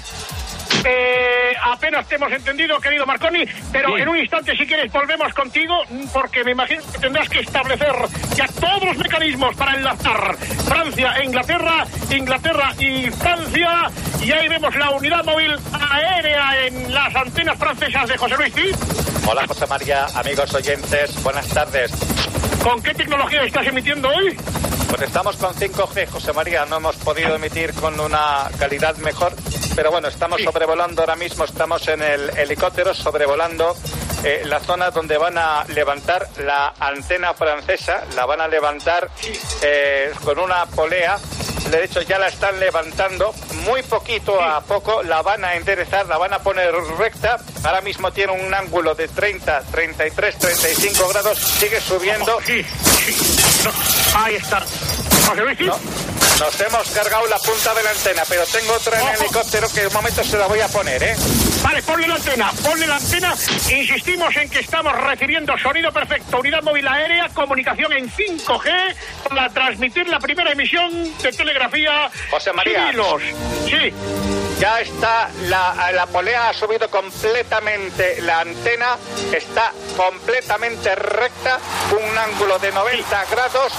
Eh, apenas te hemos entendido, querido Marconi, pero sí. En un instante, si quieres, volvemos contigo, porque me imagino que tendrás que establecer ya todos los mecanismos para enlazar Francia e Inglaterra, Inglaterra y Francia, y ahí vemos la unidad móvil aérea en las antenas francesas de José Luis Cid. Hola, José María, amigos oyentes, buenas tardes. ¿Con qué tecnología estás emitiendo hoy? Pues estamos con cinco G, José María, no hemos podido emitir con una calidad mejor, pero bueno, estamos sí. sobrevolando ahora mismo, estamos en el helicóptero sobrevolando eh, la zona donde van a levantar la antena francesa, la van a levantar eh, con una polea, de hecho ya la están levantando, muy poquito sí. a poco, la van a enderezar, la van a poner recta, ahora mismo tiene un ángulo de treinta, treinta y tres, treinta y cinco grados, sigue subiendo. Sí, sí. No, ahí está. ¿José Luis? No. Nos hemos cargado la punta de la antena, pero tengo otra en el helicóptero que en un momento se la voy a poner, ¿eh? Vale, ponle la antena, ponle la antena. Insistimos en que estamos recibiendo sonido perfecto, unidad móvil aérea, comunicación en cinco G para transmitir la primera emisión de telegrafía. José María. Civilos. Sí. Ya está, la, la polea ha subido completamente la antena, está completamente recta, un ángulo de noventa grados.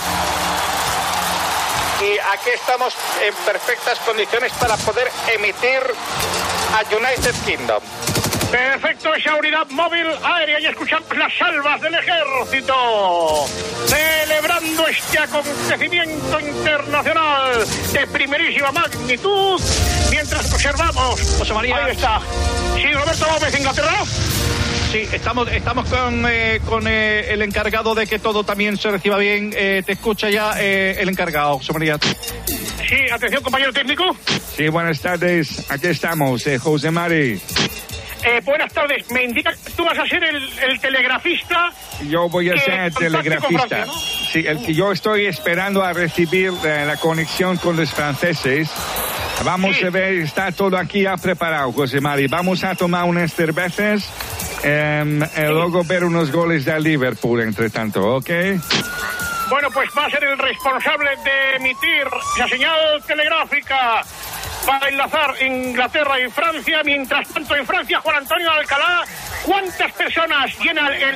Y aquí estamos en perfectas condiciones para poder emitir a United Kingdom. Perfecto, esa unidad móvil aérea, y escuchamos las salvas del ejército celebrando este acontecimiento internacional de primerísima magnitud mientras observamos. José María. Ahí está. Sí, Roberto Gómez, Inglaterra. Sí, estamos, estamos con, eh, con eh, el encargado de que todo también se reciba bien. Eh, te escucha ya eh, el encargado, José María. Sí, atención, compañero técnico. Sí, buenas tardes. Aquí estamos, eh, José Mari. Eh, buenas tardes. Me indica que tú vas a ser el, el telegrafista. Yo voy a ser telegrafista. Francia, ¿no? Sí, el que yo estoy esperando a recibir eh, la conexión con los franceses. Vamos sí. a ver, está todo aquí ya preparado, José Mari. Vamos a tomar unas cervezas eh, y luego ver unos goles de Liverpool, entre tanto, ¿ok? Bueno, pues va a ser el responsable de emitir la señal telegráfica para enlazar Inglaterra y Francia. Mientras tanto, en Francia, Juan Antonio Alcalá, ¿cuántas personas llena el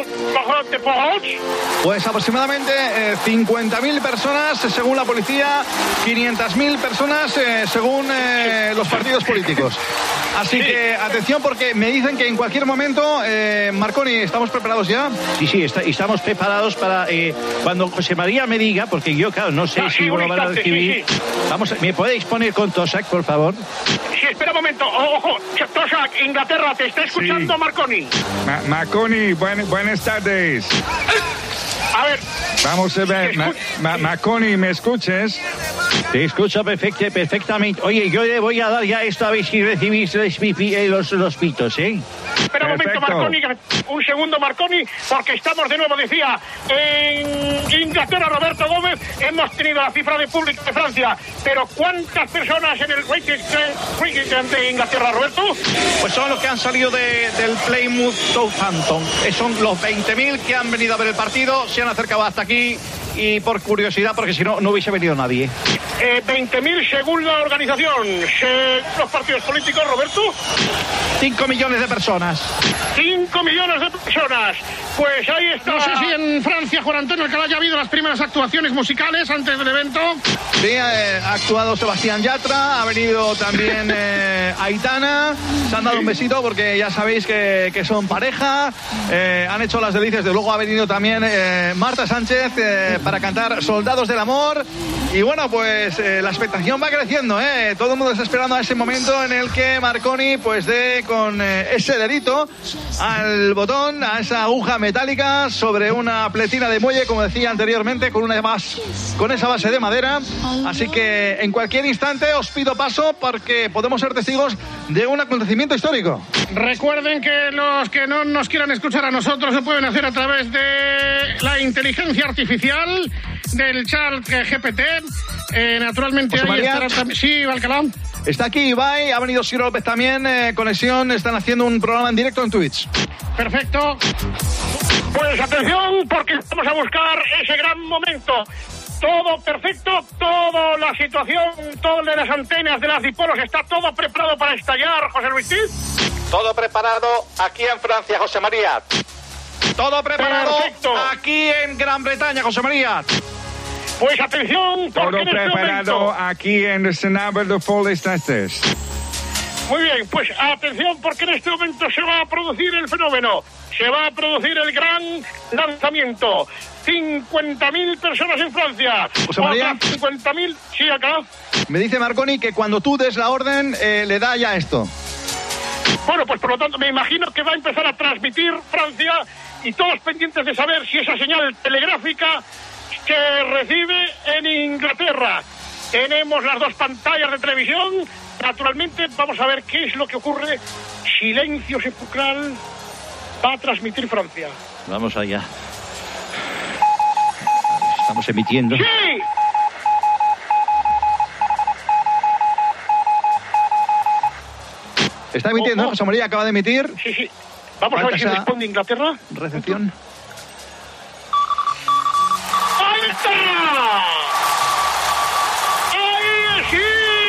de Port? Pues aproximadamente eh, cincuenta mil personas según la policía, quinientas mil personas eh, según eh, los partidos políticos. Así sí. que atención, porque me dicen que en cualquier momento, eh, Marconi, ¿estamos preparados ya? Sí, sí, está, estamos preparados para eh, cuando José María me diga, porque yo, claro, no sé no, si sí, lo van a recibir. Sí, sí. Vamos, ¿me podéis poner con Tosac, por favor? Sí, espera un momento. Ojo, Tosac, Inglaterra, te está escuchando sí. Marconi. Ma Marconi, buen, buenas tardes. A ver. Vamos a ver, Ma Ma Marconi, ¿me escuchas? Te escucho perfecto, perfectamente. Oye, yo le voy a dar ya esto a ver si recibís los, los pitos, ¿eh? Espera un momento, Marconi, un segundo, Marconi, porque estamos de nuevo, decía, en Inglaterra, Roberto Gómez, hemos tenido la cifra de público de Francia, pero ¿cuántas personas en el Wimbledon de Inglaterra, Roberto? Pues son los que han salido de, del Plymouth Southampton. Son los veinte mil que han venido a ver el partido, se han acercado hasta aquí. Y por curiosidad, porque si no, no hubiese venido nadie. Eh, veinte mil según la organización. Según los partidos políticos, Roberto. cinco millones de personas. cinco millones de personas. Pues ahí está. No sé si en Francia, Juan Antonio Alcalá, ya ha habido las primeras actuaciones musicales antes del evento. Sí, eh, ha actuado Sebastián Yatra, ha venido también eh, Aitana. Se han dado un besito porque ya sabéis que, que son pareja. Eh, han hecho las delicias. De luego ha venido también eh, Marta Sánchez. Eh, para cantar Soldados del Amor. Y bueno, pues eh, la expectación va creciendo, ¿eh? Todo el mundo está esperando a ese momento en el que Marconi pues dé con eh, ese dedito al botón, a esa aguja metálica sobre una pletina de muelle, como decía anteriormente, con una base, con esa base de madera. Así que en cualquier instante os pido paso porque podemos ser testigos de un acontecimiento histórico. Recuerden que los que no nos quieran escuchar a nosotros lo pueden hacer a través de la inteligencia artificial del chat G P T. Eh, naturalmente ahí estará también. Sí, Alcalá. Está aquí Ibai, ha venido Sir López también, eh, conexión, están haciendo un programa en directo en Twitch. Perfecto. Pues atención, porque vamos a buscar ese gran momento. Todo perfecto, toda la situación, todo de las antenas de las dipolos, está todo preparado para estallar, José Luis Cid. Todo preparado aquí en Francia, José María. Todo preparado Perfecto. Aquí en Gran Bretaña, José María. Pues atención, todo porque en preparado este momento... aquí en el Senado de Forestales. Muy bien, pues atención, porque en este momento se va a producir el fenómeno. Se va a producir el gran lanzamiento. cincuenta mil personas en Francia. José María. cincuenta mil, sí, acá. Me dice Marconi que cuando tú des la orden, eh, le da ya esto. Bueno, pues por lo tanto me imagino que va a empezar a transmitir Francia y todos pendientes de saber si esa señal telegráfica que recibe en Inglaterra. Tenemos las dos pantallas de televisión. Naturalmente vamos a ver qué es lo que ocurre. Silencio sepulcral. Va a transmitir Francia. Vamos allá. Estamos emitiendo. ¡Sí! Está emitiendo, Ojo. José María acaba de emitir. Sí, sí. Vamos a ver si esa responde Inglaterra. Recepción. ¡Ahí está! ¡Ahí sí!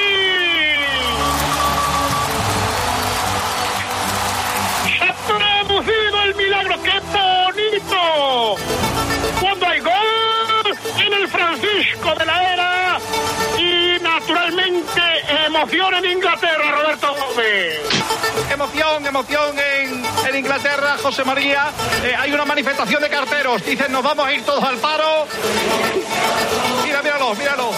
¡Se ha producido el milagro! ¡Qué bonito! Cuando hay gol en el Francisco de la Era y naturalmente emoción en Inglaterra, Roberto Gómez. Emoción, emoción en, en Inglaterra, José María. Eh, hay una manifestación de carteros. Dicen, nos vamos a ir todos al paro. Mira, míralo, míralo.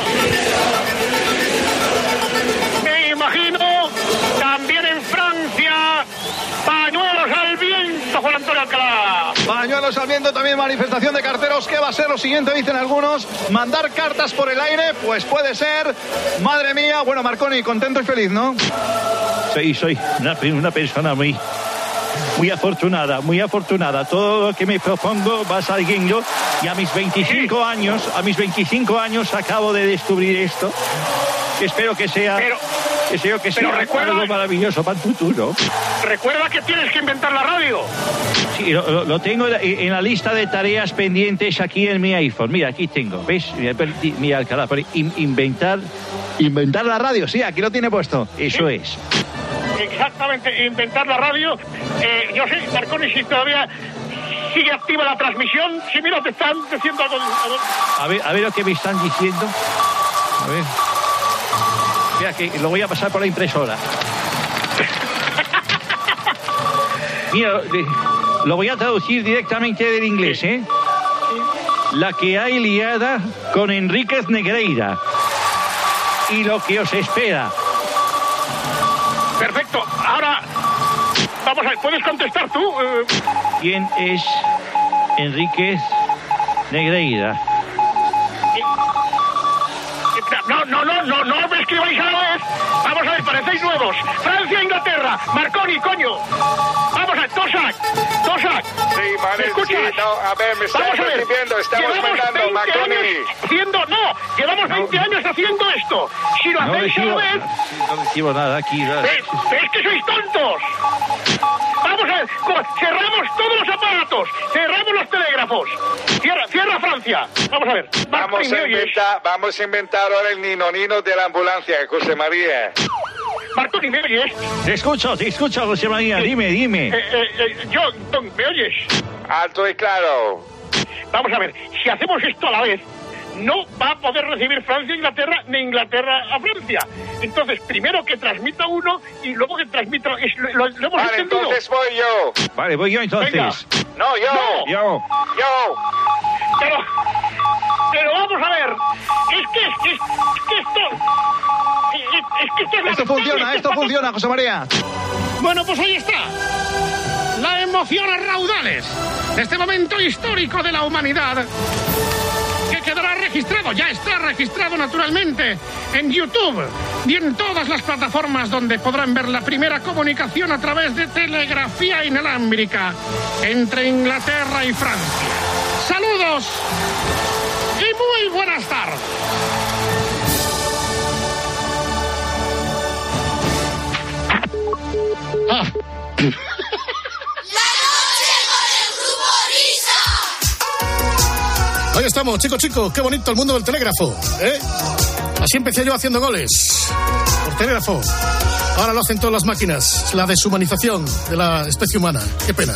Me imagino también en Francia, pañuelos al viento, Juan Antonio Alcalá. Pañuelos al viento, también manifestación de carteros. ¿Qué va a ser lo siguiente? Dicen algunos. Mandar cartas por el aire, pues puede ser. Madre mía. Bueno, Marconi, contento y feliz, ¿no? Sí, soy una, una persona muy, muy afortunada, muy afortunada. Todo lo que me propongo va saliendo. Y a mis veinticinco años, a mis veinticinco años acabo de descubrir esto. Espero que sea, pero, espero que sea recuerda, algo maravilloso para el futuro. Recuerda que tienes que inventar la radio. Sí, lo, lo tengo en la lista de tareas pendientes aquí en mi iPhone. Mira, aquí tengo, ¿ves? Mira, mira Alcalá, inventar, inventar la radio. Sí, aquí lo tiene puesto. Eso es. Exactamente, inventar la radio. Eh, yo sé, Marconi, si todavía sigue activa la transmisión. Si mira, te están diciendo algo. A ver, a ver lo que me están diciendo. A ver. Mira, que lo voy a pasar por la impresora. Mira, lo voy a traducir directamente del inglés, ¿eh? La que hay liada con Enríquez Negreira. Y lo que os espera. Perfecto. Ahora, vamos a ver, ¿puedes contestar tú? Eh... ¿Quién es Enríquez Negreira? No, no, no, no, no me escribáis a la vez. Vamos a ver, parecéis nuevos. Francia, Inglaterra. Marconi, coño. Vamos a ver, Tosak. Tosak. Sí, vale, ¿Me escuchas? sí, no, a ver, me estáis recibiendo, estamos mandando, Marconi. Haciendo, no, llevamos veinte no. años haciendo esto. Si lo no hacéis a la vez... No recibo nada aquí. Nada. ¿Ves, ¿Ves que sois tontos? Vamos a ver, cerramos todos los aparatos, cerramos los telégrafos. Cierra, cierra Francia. Vamos a ver. Vamos a, inventar, vamos a inventar ahora el nino nino de la ambulancia, José María. Marconi, ¿me oyes? Te escucho, te escucho, José María. Dime, dime. Eh, eh, eh, yo, ¿me oyes? Alto y claro. Vamos a ver, si hacemos esto a la vez, no va a poder recibir Francia a Inglaterra ni Inglaterra a Francia. Entonces, primero que transmita uno y luego que transmita... Es, lo, lo, lo hemos vale, entendido. Entonces voy yo. Vale, voy yo entonces. Venga. No, yo. No. Yo. Yo. Pero... Pero vamos a ver. Es que... Es que, es que esto... Es, es que esto es esto funciona, esto funciona, José María. Bueno, pues ahí está. La emoción a raudales de este momento histórico de la humanidad, que quedará registrado, ya está registrado naturalmente en YouTube y en todas las plataformas donde podrán ver la primera comunicación a través de telegrafía inalámbrica entre Inglaterra y Francia. Saludos y muy buenas tardes. Ah. Ahí estamos, chicos, chicos, qué bonito el mundo del telégrafo, ¿eh? Así empecé yo haciendo goles por telégrafo. Ahora lo hacen todas las máquinas, la deshumanización de la especie humana. Qué pena.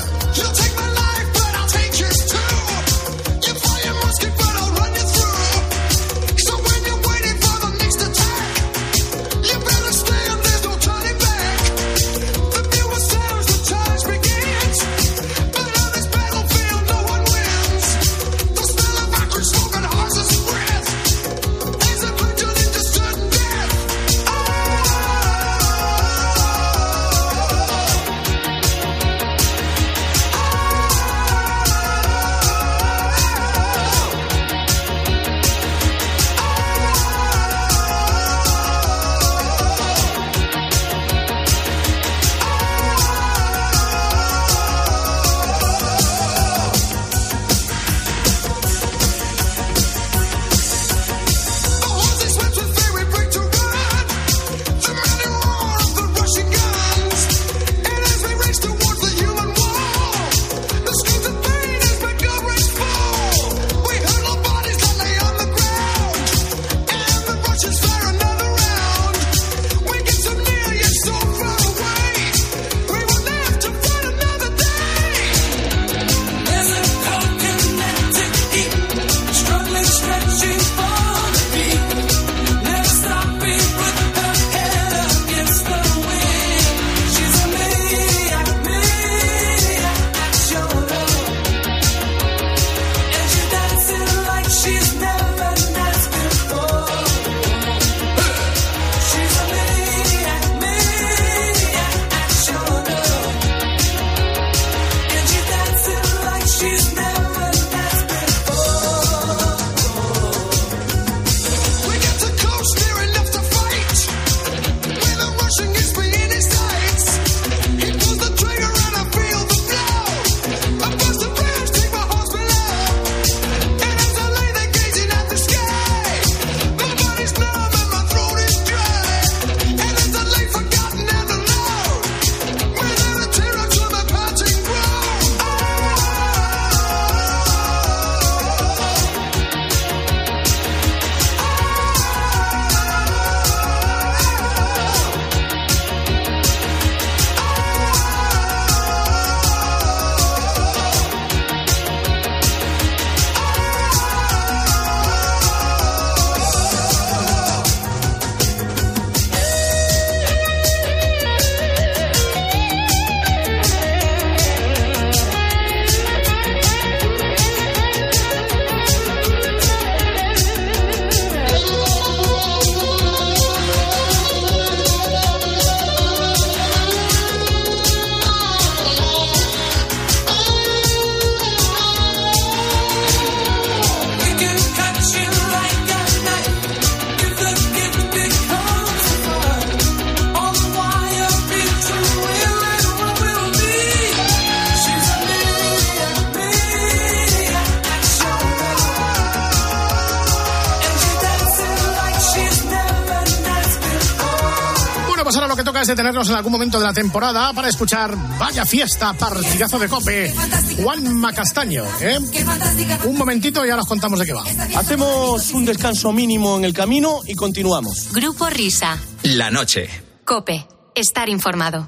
pues ahora lo que toca es detenernos en algún momento de la temporada para escuchar Vaya Fiesta, partidazo de COPE, Juanma Castaño, ¿eh? Un momentito y ahora os contamos de qué va. Hacemos un descanso mínimo en el camino y continuamos. Grupo Risa. La noche. COPE. Estar informado.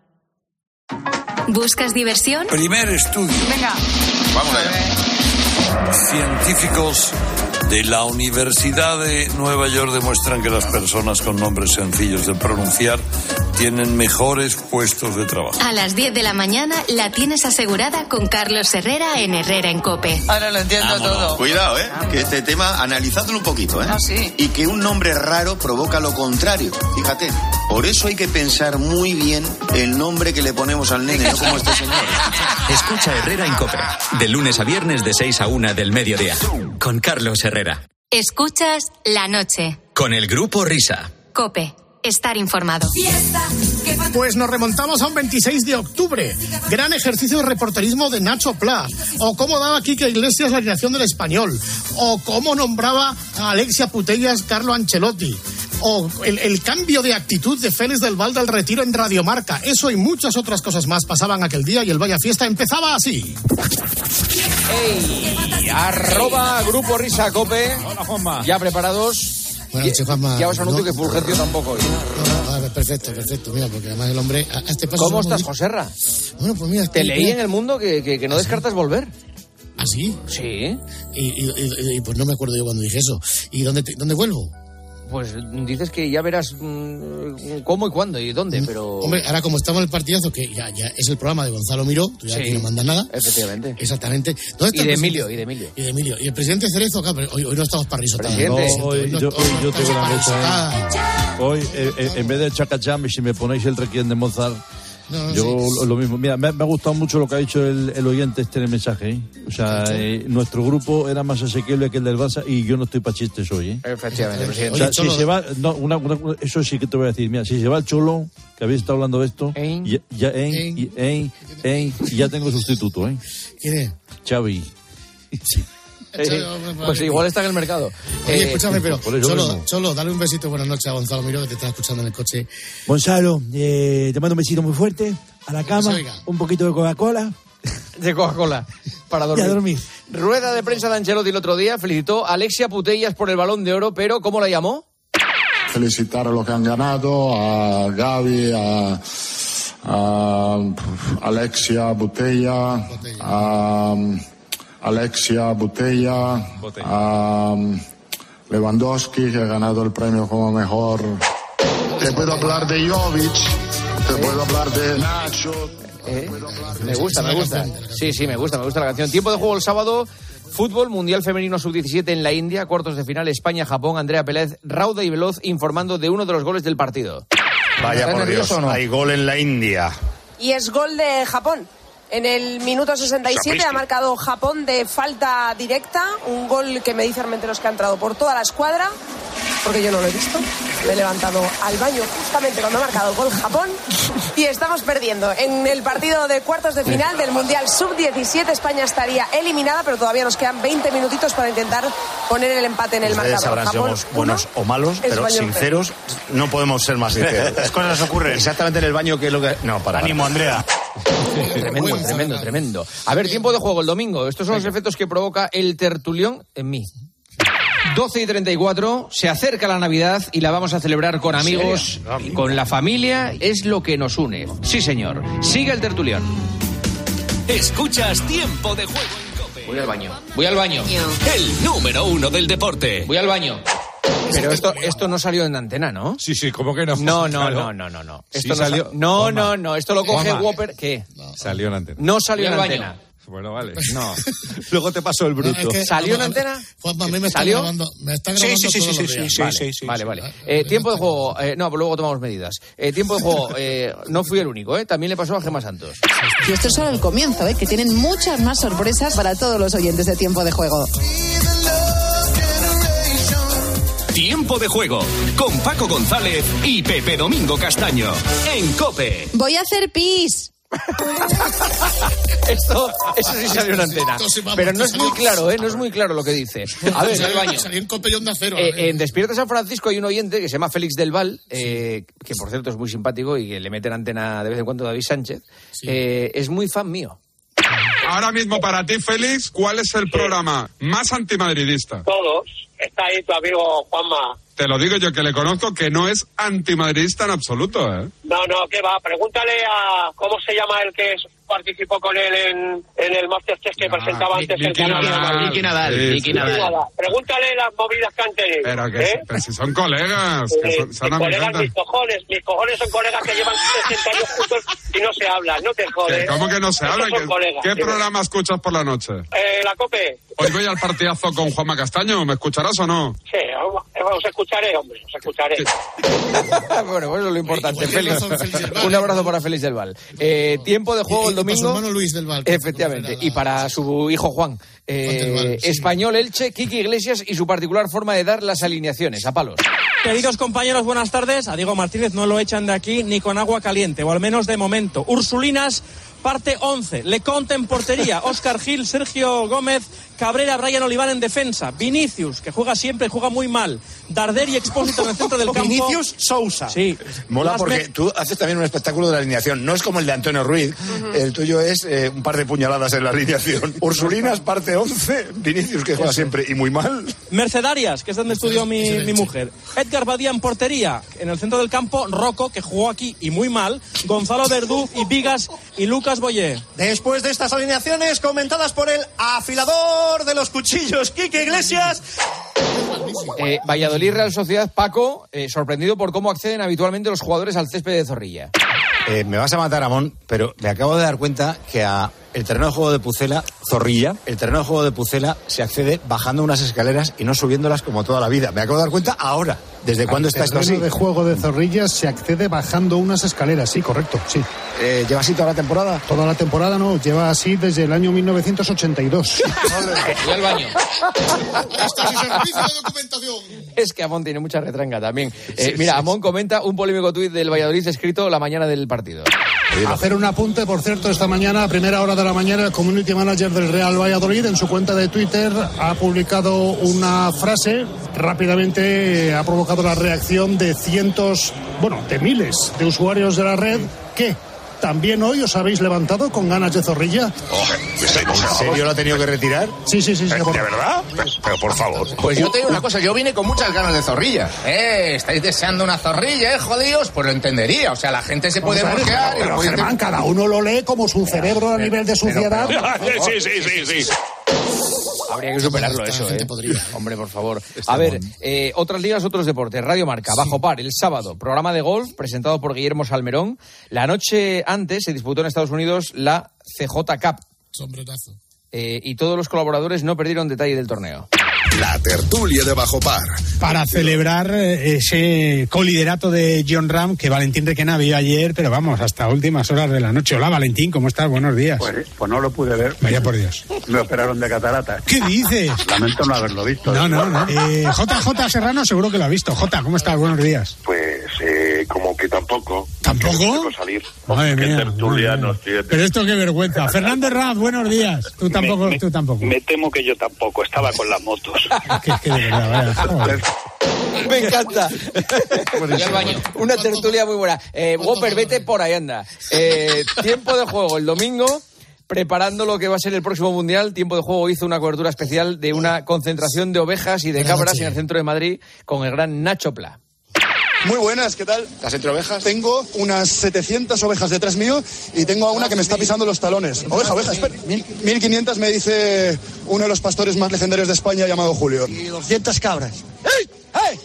¿Buscas diversión? Primer estudio. Venga. Vamos allá. Científicos de la Universidad de Nueva York demuestran que las personas con nombres sencillos de pronunciar tienen mejores puestos de trabajo. A las diez de la mañana la tienes asegurada con Carlos Herrera en Herrera en COPE. Ahora lo entiendo Vámonos. todo. Cuidado, ¿eh? Que este tema, analizadlo un poquito, ¿eh? Ah, sí. Y que un nombre raro provoca lo contrario. Fíjate. Por eso hay que pensar muy bien el nombre que le ponemos al nene, no como este señor. Escucha Herrera en COPE. De lunes a viernes de seis a una del mediodía. Con Carlos Herrera. Escuchas La Noche. Con el Grupo Risa. COPE. Estar informado. Pues nos remontamos a un veintiséis de octubre. Gran ejercicio de reporterismo de Nacho Pla. O cómo daba Quique Iglesias la alineación del Español. O cómo nombraba a Alexia Putellas Carlo Ancelotti. O el, el cambio de actitud de Félix del Val del Retiro en Radiomarca. Eso y muchas otras cosas más pasaban aquel día y el Vaya Fiesta empezaba así. ¡Ey! Arroba Grupo Risa COPE. Hola, Juanma. ¿Ya preparados? Buenas noches, Juanma. Ya os anuncio no, que Fulgencio no, tampoco hoy. No, no, no, perfecto, perfecto. Mira, porque además el hombre... A este paso ¿Cómo estás, muy... Joserra? Bueno, pues mira... Te leí en El Mundo que, que, que no descartas volver. ¿Ah, sí? Sí. Y, y, y, y pues no me acuerdo yo cuando dije eso. ¿Y dónde, te, dónde vuelvo? Pues dices que ya verás mmm, cómo y cuándo y dónde, pero... Hombre, ahora como estamos en el partidazo, que ya, ya es el programa de Gonzalo Miró, tú ya sí, aquí no mandas nada. Efectivamente. Exactamente. ¿Dónde está y de el Emilio, y de Emilio. Y de Emilio. Y el presidente Cerezo, acá, pero hoy, hoy no estamos para risotar. Presidente. No, hoy, hoy no, yo, hoy hoy no yo estamos tengo la para nota, ¿eh? risotar. Hoy, eh, eh, en vez de Chacacham, si me ponéis el Requiem de Mozart, No, no, yo sí. lo, lo mismo. Mira, me, me ha gustado mucho lo que ha dicho el, el oyente este en el mensaje, ¿eh? O sea, eh, nuestro grupo era más asequible que el del Barça y yo no estoy para chistes hoy, ¿eh? Efectivamente, presidente. O sea, Oye, Cholo, si se va, no, una, una, eso sí que te voy a decir, mira, si se va el Cholo, que habéis estado hablando de esto, ¿Eh? ya, ya, eh, ¿Eh? eh, eh, ya tengo sustituto, ¿eh? ¿Quién es? Xavi. Eh, pues igual está en el mercado. Oye, Eh, escúchame, pero por eso Cholo, mismo. Cholo, dale un besito, buenas noches a Gonzalo Miró, que te está escuchando en el coche. Gonzalo, eh, te mando un besito muy fuerte, a la cama, Oiga. un poquito de Coca-Cola. De Coca-Cola, para dormir. Y a dormir. Rueda de prensa de Ancelotti el otro día, felicitó a Alexia Putellas por el Balón de Oro, pero ¿cómo la llamó? Felicitar a los que han ganado, a Gaby, a, a Alexia Botella, a Alexia Botella, a Lewandowski, que ha ganado el premio como mejor. Te puedo hablar de Jovic, te puedo hablar de Nacho. Eh, me gusta, me gusta. Sí, sí, me gusta, me gusta la canción. Tiempo de juego el sábado. Fútbol, Mundial Femenino sub diecisiete en la India, cuartos de final España-Japón. Andrea Pérez, rauda y veloz, informando de uno de los goles del partido. Vaya por Dios, o no? hay gol en la India. Y es gol de Japón. En el minuto sesenta y siete ha marcado Japón de falta directa, un gol que me dice Armenteros que ha entrado por toda la escuadra, porque yo no lo he visto. Me he levantado al baño justamente cuando ha marcado el gol Japón y estamos perdiendo. En el partido de cuartos de final del Mundial sub diecisiete, España estaría eliminada, pero todavía nos quedan veinte minutitos para intentar poner el empate en el Ustedes marcador. sabrán si Japón, somos buenos o malos, el pero baño sinceros no podemos ser más sinceros. Las cosas ocurren exactamente en el baño, que es lo que... No, para. Ánimo, Andrea. Tremendo, tremendo, tremendo. A ver, tiempo de juego el domingo. Estos son los efectos que provoca el tertulión en mí. doce y treinta y cuatro, se acerca la Navidad y la vamos a celebrar con amigos, y con la familia, es lo que nos une. Sí, señor. Sigue el tertulión. Escuchas Tiempo de Juego en COPE. Voy al baño. Voy al baño. El número uno del deporte. Voy al baño. Pero esto, esto no salió en antena, ¿no? Sí, sí, ¿cómo que no? No, no, Claro. no, no, no, no. Sí Esto no salió. sa- No, Juanma. no, no. Esto lo coge Juanma. Whopper. ¿Qué? Salió en antena. No salió en Voy al antena. baño. Bueno, vale. No. Luego te paso el bruto. No, es que- ¿Salió en Juanma, antena? Juanma, a mí me está ¿Salió? grabando, me está Sí, grabando sí, sí, todos sí, los sí, días. sí, Vale, sí, sí, Vale, vale. vale. Eh, tiempo de juego. Eh, no, pues luego tomamos medidas. Eh, tiempo de juego. Eh, no fui el único, ¿eh? También le pasó a Gemma Santos. Y esto es solo el comienzo, ¿eh? Que tienen muchas más sorpresas para todos los oyentes de Tiempo de Juego. Tiempo de Juego con Paco González y Pepe Domingo Castaño en COPE. Voy a hacer pis. Esto, eso sí salió en antena. Pero no es muy claro, ¿eh? No es muy claro lo que dice. A ver, el baño. Salí en Cope y Onda Cero. Eh, en Despierta San Francisco hay un oyente que se llama Félix del Val, eh, que por cierto es muy simpático y que le mete en antena de vez en cuando David Sánchez. Eh, es muy fan mío. Ahora mismo para ti, Félix, ¿cuál es el programa más antimadridista? Todos. Está ahí tu amigo Juanma. Te lo digo yo que le conozco, que no es antimadridista en absoluto, ¿eh? No, no, ¿qué va? Pregúntale a... ¿Cómo se llama el que participó con él en, en el Masterchef que ah, presentaba antes el canal? Niki Nadal. Sí, Niki Nadal. Nadal. Pregúntale las movidas que han tenido. Pero que ¿eh? pero si son colegas, que son, son mis colegas, amiguetas. mis cojones, mis cojones son colegas que llevan sesenta años juntos y no se hablan, no te jodes. ¿Cómo que no se hablan? ¿Qué, colegas, ¿qué programa escuchas por la noche? Eh, la COPE. Hoy voy al partidazo con Juanma Castaño, ¿me escucharás o no? Sí, os escucharé, hombre, os escucharé. Sí. Bueno, pues eso es lo importante, Félix. Un abrazo para Félix del Val. Eh, tiempo de juego y, y el domingo. Para su hermano Luis del Val. Efectivamente. La... Y para su hijo Juan. Eh, Val, sí. Español Elche, Kiki Iglesias y su particular forma de dar las alineaciones. A palos. Queridos compañeros, buenas tardes. A Diego Martínez no lo echan de aquí ni con agua caliente, o al menos de momento. Ursulinas, parte once. Leconte en portería. Óscar Gil, Sergio Gómez, Cabrera, Brian Oliván en defensa. Vinicius, que juega siempre y juega muy mal. Darder y Expósito en el centro del campo. Vinicius Sousa. Sí. Mola Las porque me... tú haces también un espectáculo de la alineación. No es como el de Antonio Ruiz. Uh-huh. El tuyo es eh, un par de puñaladas en la alineación. Ursulinas, parte once. Vinicius, que juega siempre y muy mal. Mercedarias, que es donde estudió mi, mi mujer. Edgar Badía en portería. En el centro del campo, Rocco, que jugó aquí y muy mal. Gonzalo Verdú y Vigas y Lucas Boyé. Después de estas alineaciones comentadas por el afilador de los cuchillos, Quique Iglesias. Eh, Valladolid Real Sociedad, Paco, eh, sorprendido por cómo acceden habitualmente los jugadores al césped de Zorrilla. Eh, me vas a matar, Amón, pero me acabo de dar cuenta que a el terreno de juego de Pucela, Zorrilla, el terreno de juego de Pucela se accede bajando unas escaleras y no subiéndolas como toda la vida. Me acabo de dar cuenta ahora. ¿Desde Al cuándo está esto así? El terreno de juego de Zorrilla se accede bajando unas escaleras, sí, correcto, sí. Eh, ¿Lleva así toda la temporada? Toda la temporada no, lleva así desde el año mil novecientos ochenta y dos. Y al baño. Hasta su servicio de documentación. Es que Amón tiene mucha retranca también. Eh, sí, mira, sí, Amón sí. comenta un polémico tuit del Valladolid escrito la mañana del partido. Hacer un apunte, por cierto, esta mañana, a primera hora de la mañana, el community manager del Real Valladolid en su cuenta de Twitter ha publicado una frase, rápidamente ha provocado la reacción de cientos, bueno, de miles de usuarios de la red que también hoy os habéis levantado con ganas de Zorrilla. Oh, ¿En serio lo ha tenido que retirar? Sí, sí, sí. sí ¿De por... verdad? Pero, pero por favor. Pues yo te digo una cosa, yo vine con muchas ganas de Zorrilla. Eh, estáis deseando una Zorrilla, eh, jodidos, pues lo entendería. O sea, la gente se puede bloquear. Pero, pero puede... Germán, cada uno lo lee como su cerebro a nivel de suciedad. Pero, sí, sí, sí, sí, sí. Habría que superarlo eso, ¿eh? Podría. Hombre, por favor. A ver, eh, otras ligas, otros deportes. Radio Marca, sí. Bajo par, el sábado. Programa de golf presentado por Guillermo Salmerón. La noche antes se disputó en Estados Unidos la C J Cup. Sombrerazo. Eh, y todos los colaboradores no perdieron detalle del torneo. La tertulia de Bajo Par. Para celebrar ese coliderato de John Ram que Valentín Requena vio ayer, pero vamos, hasta últimas horas de la noche. Hola, Valentín, ¿cómo estás? Buenos días. Pues, pues no lo pude ver. Vaya por Dios. Me operaron de catarata. ¿Qué dices? Lamento no haberlo visto. No, no, no. Eh, J J Serrano seguro que lo ha visto. J, ¿cómo estás? Buenos días. Pues eh, como que tampoco. ¿Tampoco? Salir. Madre ¿Qué mía, tertulia madre mía. nos tiene? Pero esto qué vergüenza. Fernando Ram, buenos días. Tú tampoco, me, me, tú tampoco. Me temo que yo tampoco. Estaba con las motos. Que, que de verdad, vaya. Me encanta. Una tertulia muy buena. Eh, Whopper, vete por ahí, anda. Eh, tiempo de juego el domingo. Preparando lo que va a ser el próximo Mundial, Tiempo de Juego hizo una cobertura especial de una concentración de ovejas y de cabras en el centro de Madrid con el gran Nacho Pla. Muy buenas, ¿qué tal? ¿Estás entre ovejas? Tengo unas setecientas ovejas detrás mío y tengo a una que me está pisando los talones. Oveja, oveja, espera. mil quinientas me dice uno de los pastores más legendarios de España llamado Julio. Y doscientas cabras. ¡Ey! ¡Ey!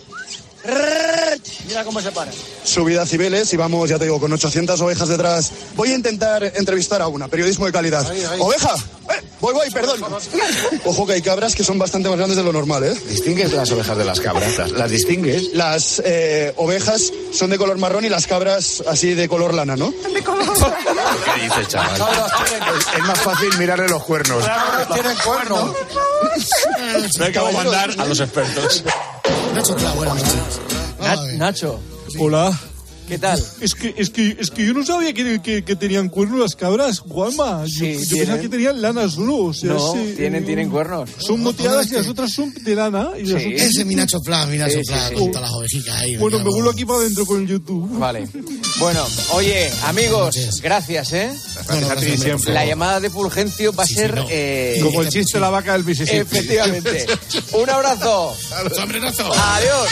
Mira cómo se para. Subida a Cibeles y vamos, ya te digo, con ochocientas ovejas detrás. Voy a intentar entrevistar a una, periodismo de calidad. Ahí, ahí. ¡Oveja! ¡Eh! Voy, voy, perdón. Ojo que hay cabras que son bastante más grandes de lo normal, ¿eh? ¿Distingues las ovejas de las cabras? ¿Las, las distingues? Las eh, ovejas son de color marrón y las cabras así de color lana, ¿no? ¿De color lana? ¿Qué dices, chaval? Es más fácil mirarle los cuernos. ¿Tienen cuernos? No hay que mandar a los expertos. Nacho, claro, buenas noches. Na- Nacho. Hola. ¿Qué tal? Es que, es que, es que yo no sabía que, que, que tenían cuernos las cabras, Juanma. Sí, yo yo pensaba que tenían lanas, ¿no? O sea, no, ese, tienen, eh, tienen cuernos. Son moteadas y las otras son de lana. Y las Sí. otras... Ese mi Nacho Pla, mi Nacho Sí, Pla, sí, con sí. todas las ovejicas ahí. Bueno, me cago. vuelvo aquí para adentro con el YouTube. Vale. Bueno, oye, amigos, gracias, ¿eh? Gracias a ti siempre. La llamada de Fulgencio va a Sí, ser... sí, no. eh, Como el chiste de la vaca del Mississippi. Efectivamente. Un abrazo. ¡Sombrerazo! Adiós.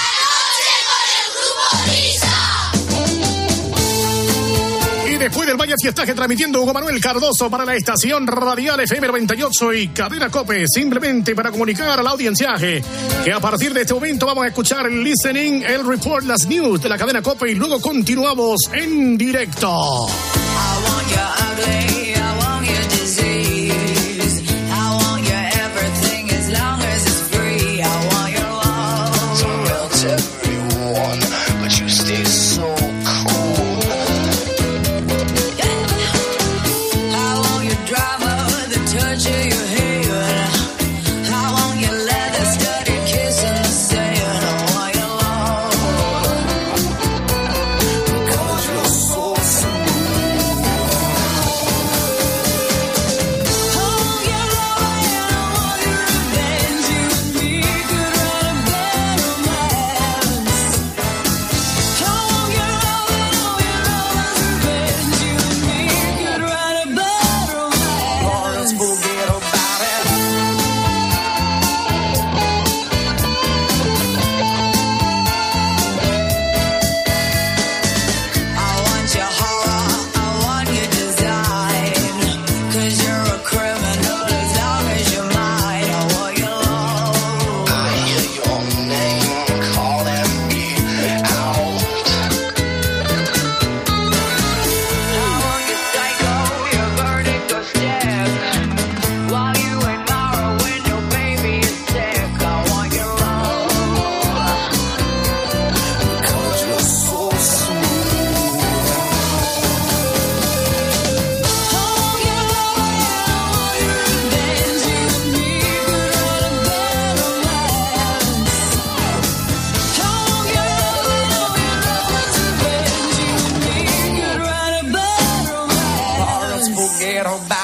Y después del Valle Fiestaje transmitiendo Hugo Manuel Cardoso para la estación radial F M noventa y ocho y Cadena COPE, simplemente para comunicar al audienciaje que a partir de este momento vamos a escuchar el listening, el report, las news de la Cadena COPE y luego continuamos en directo. Quiero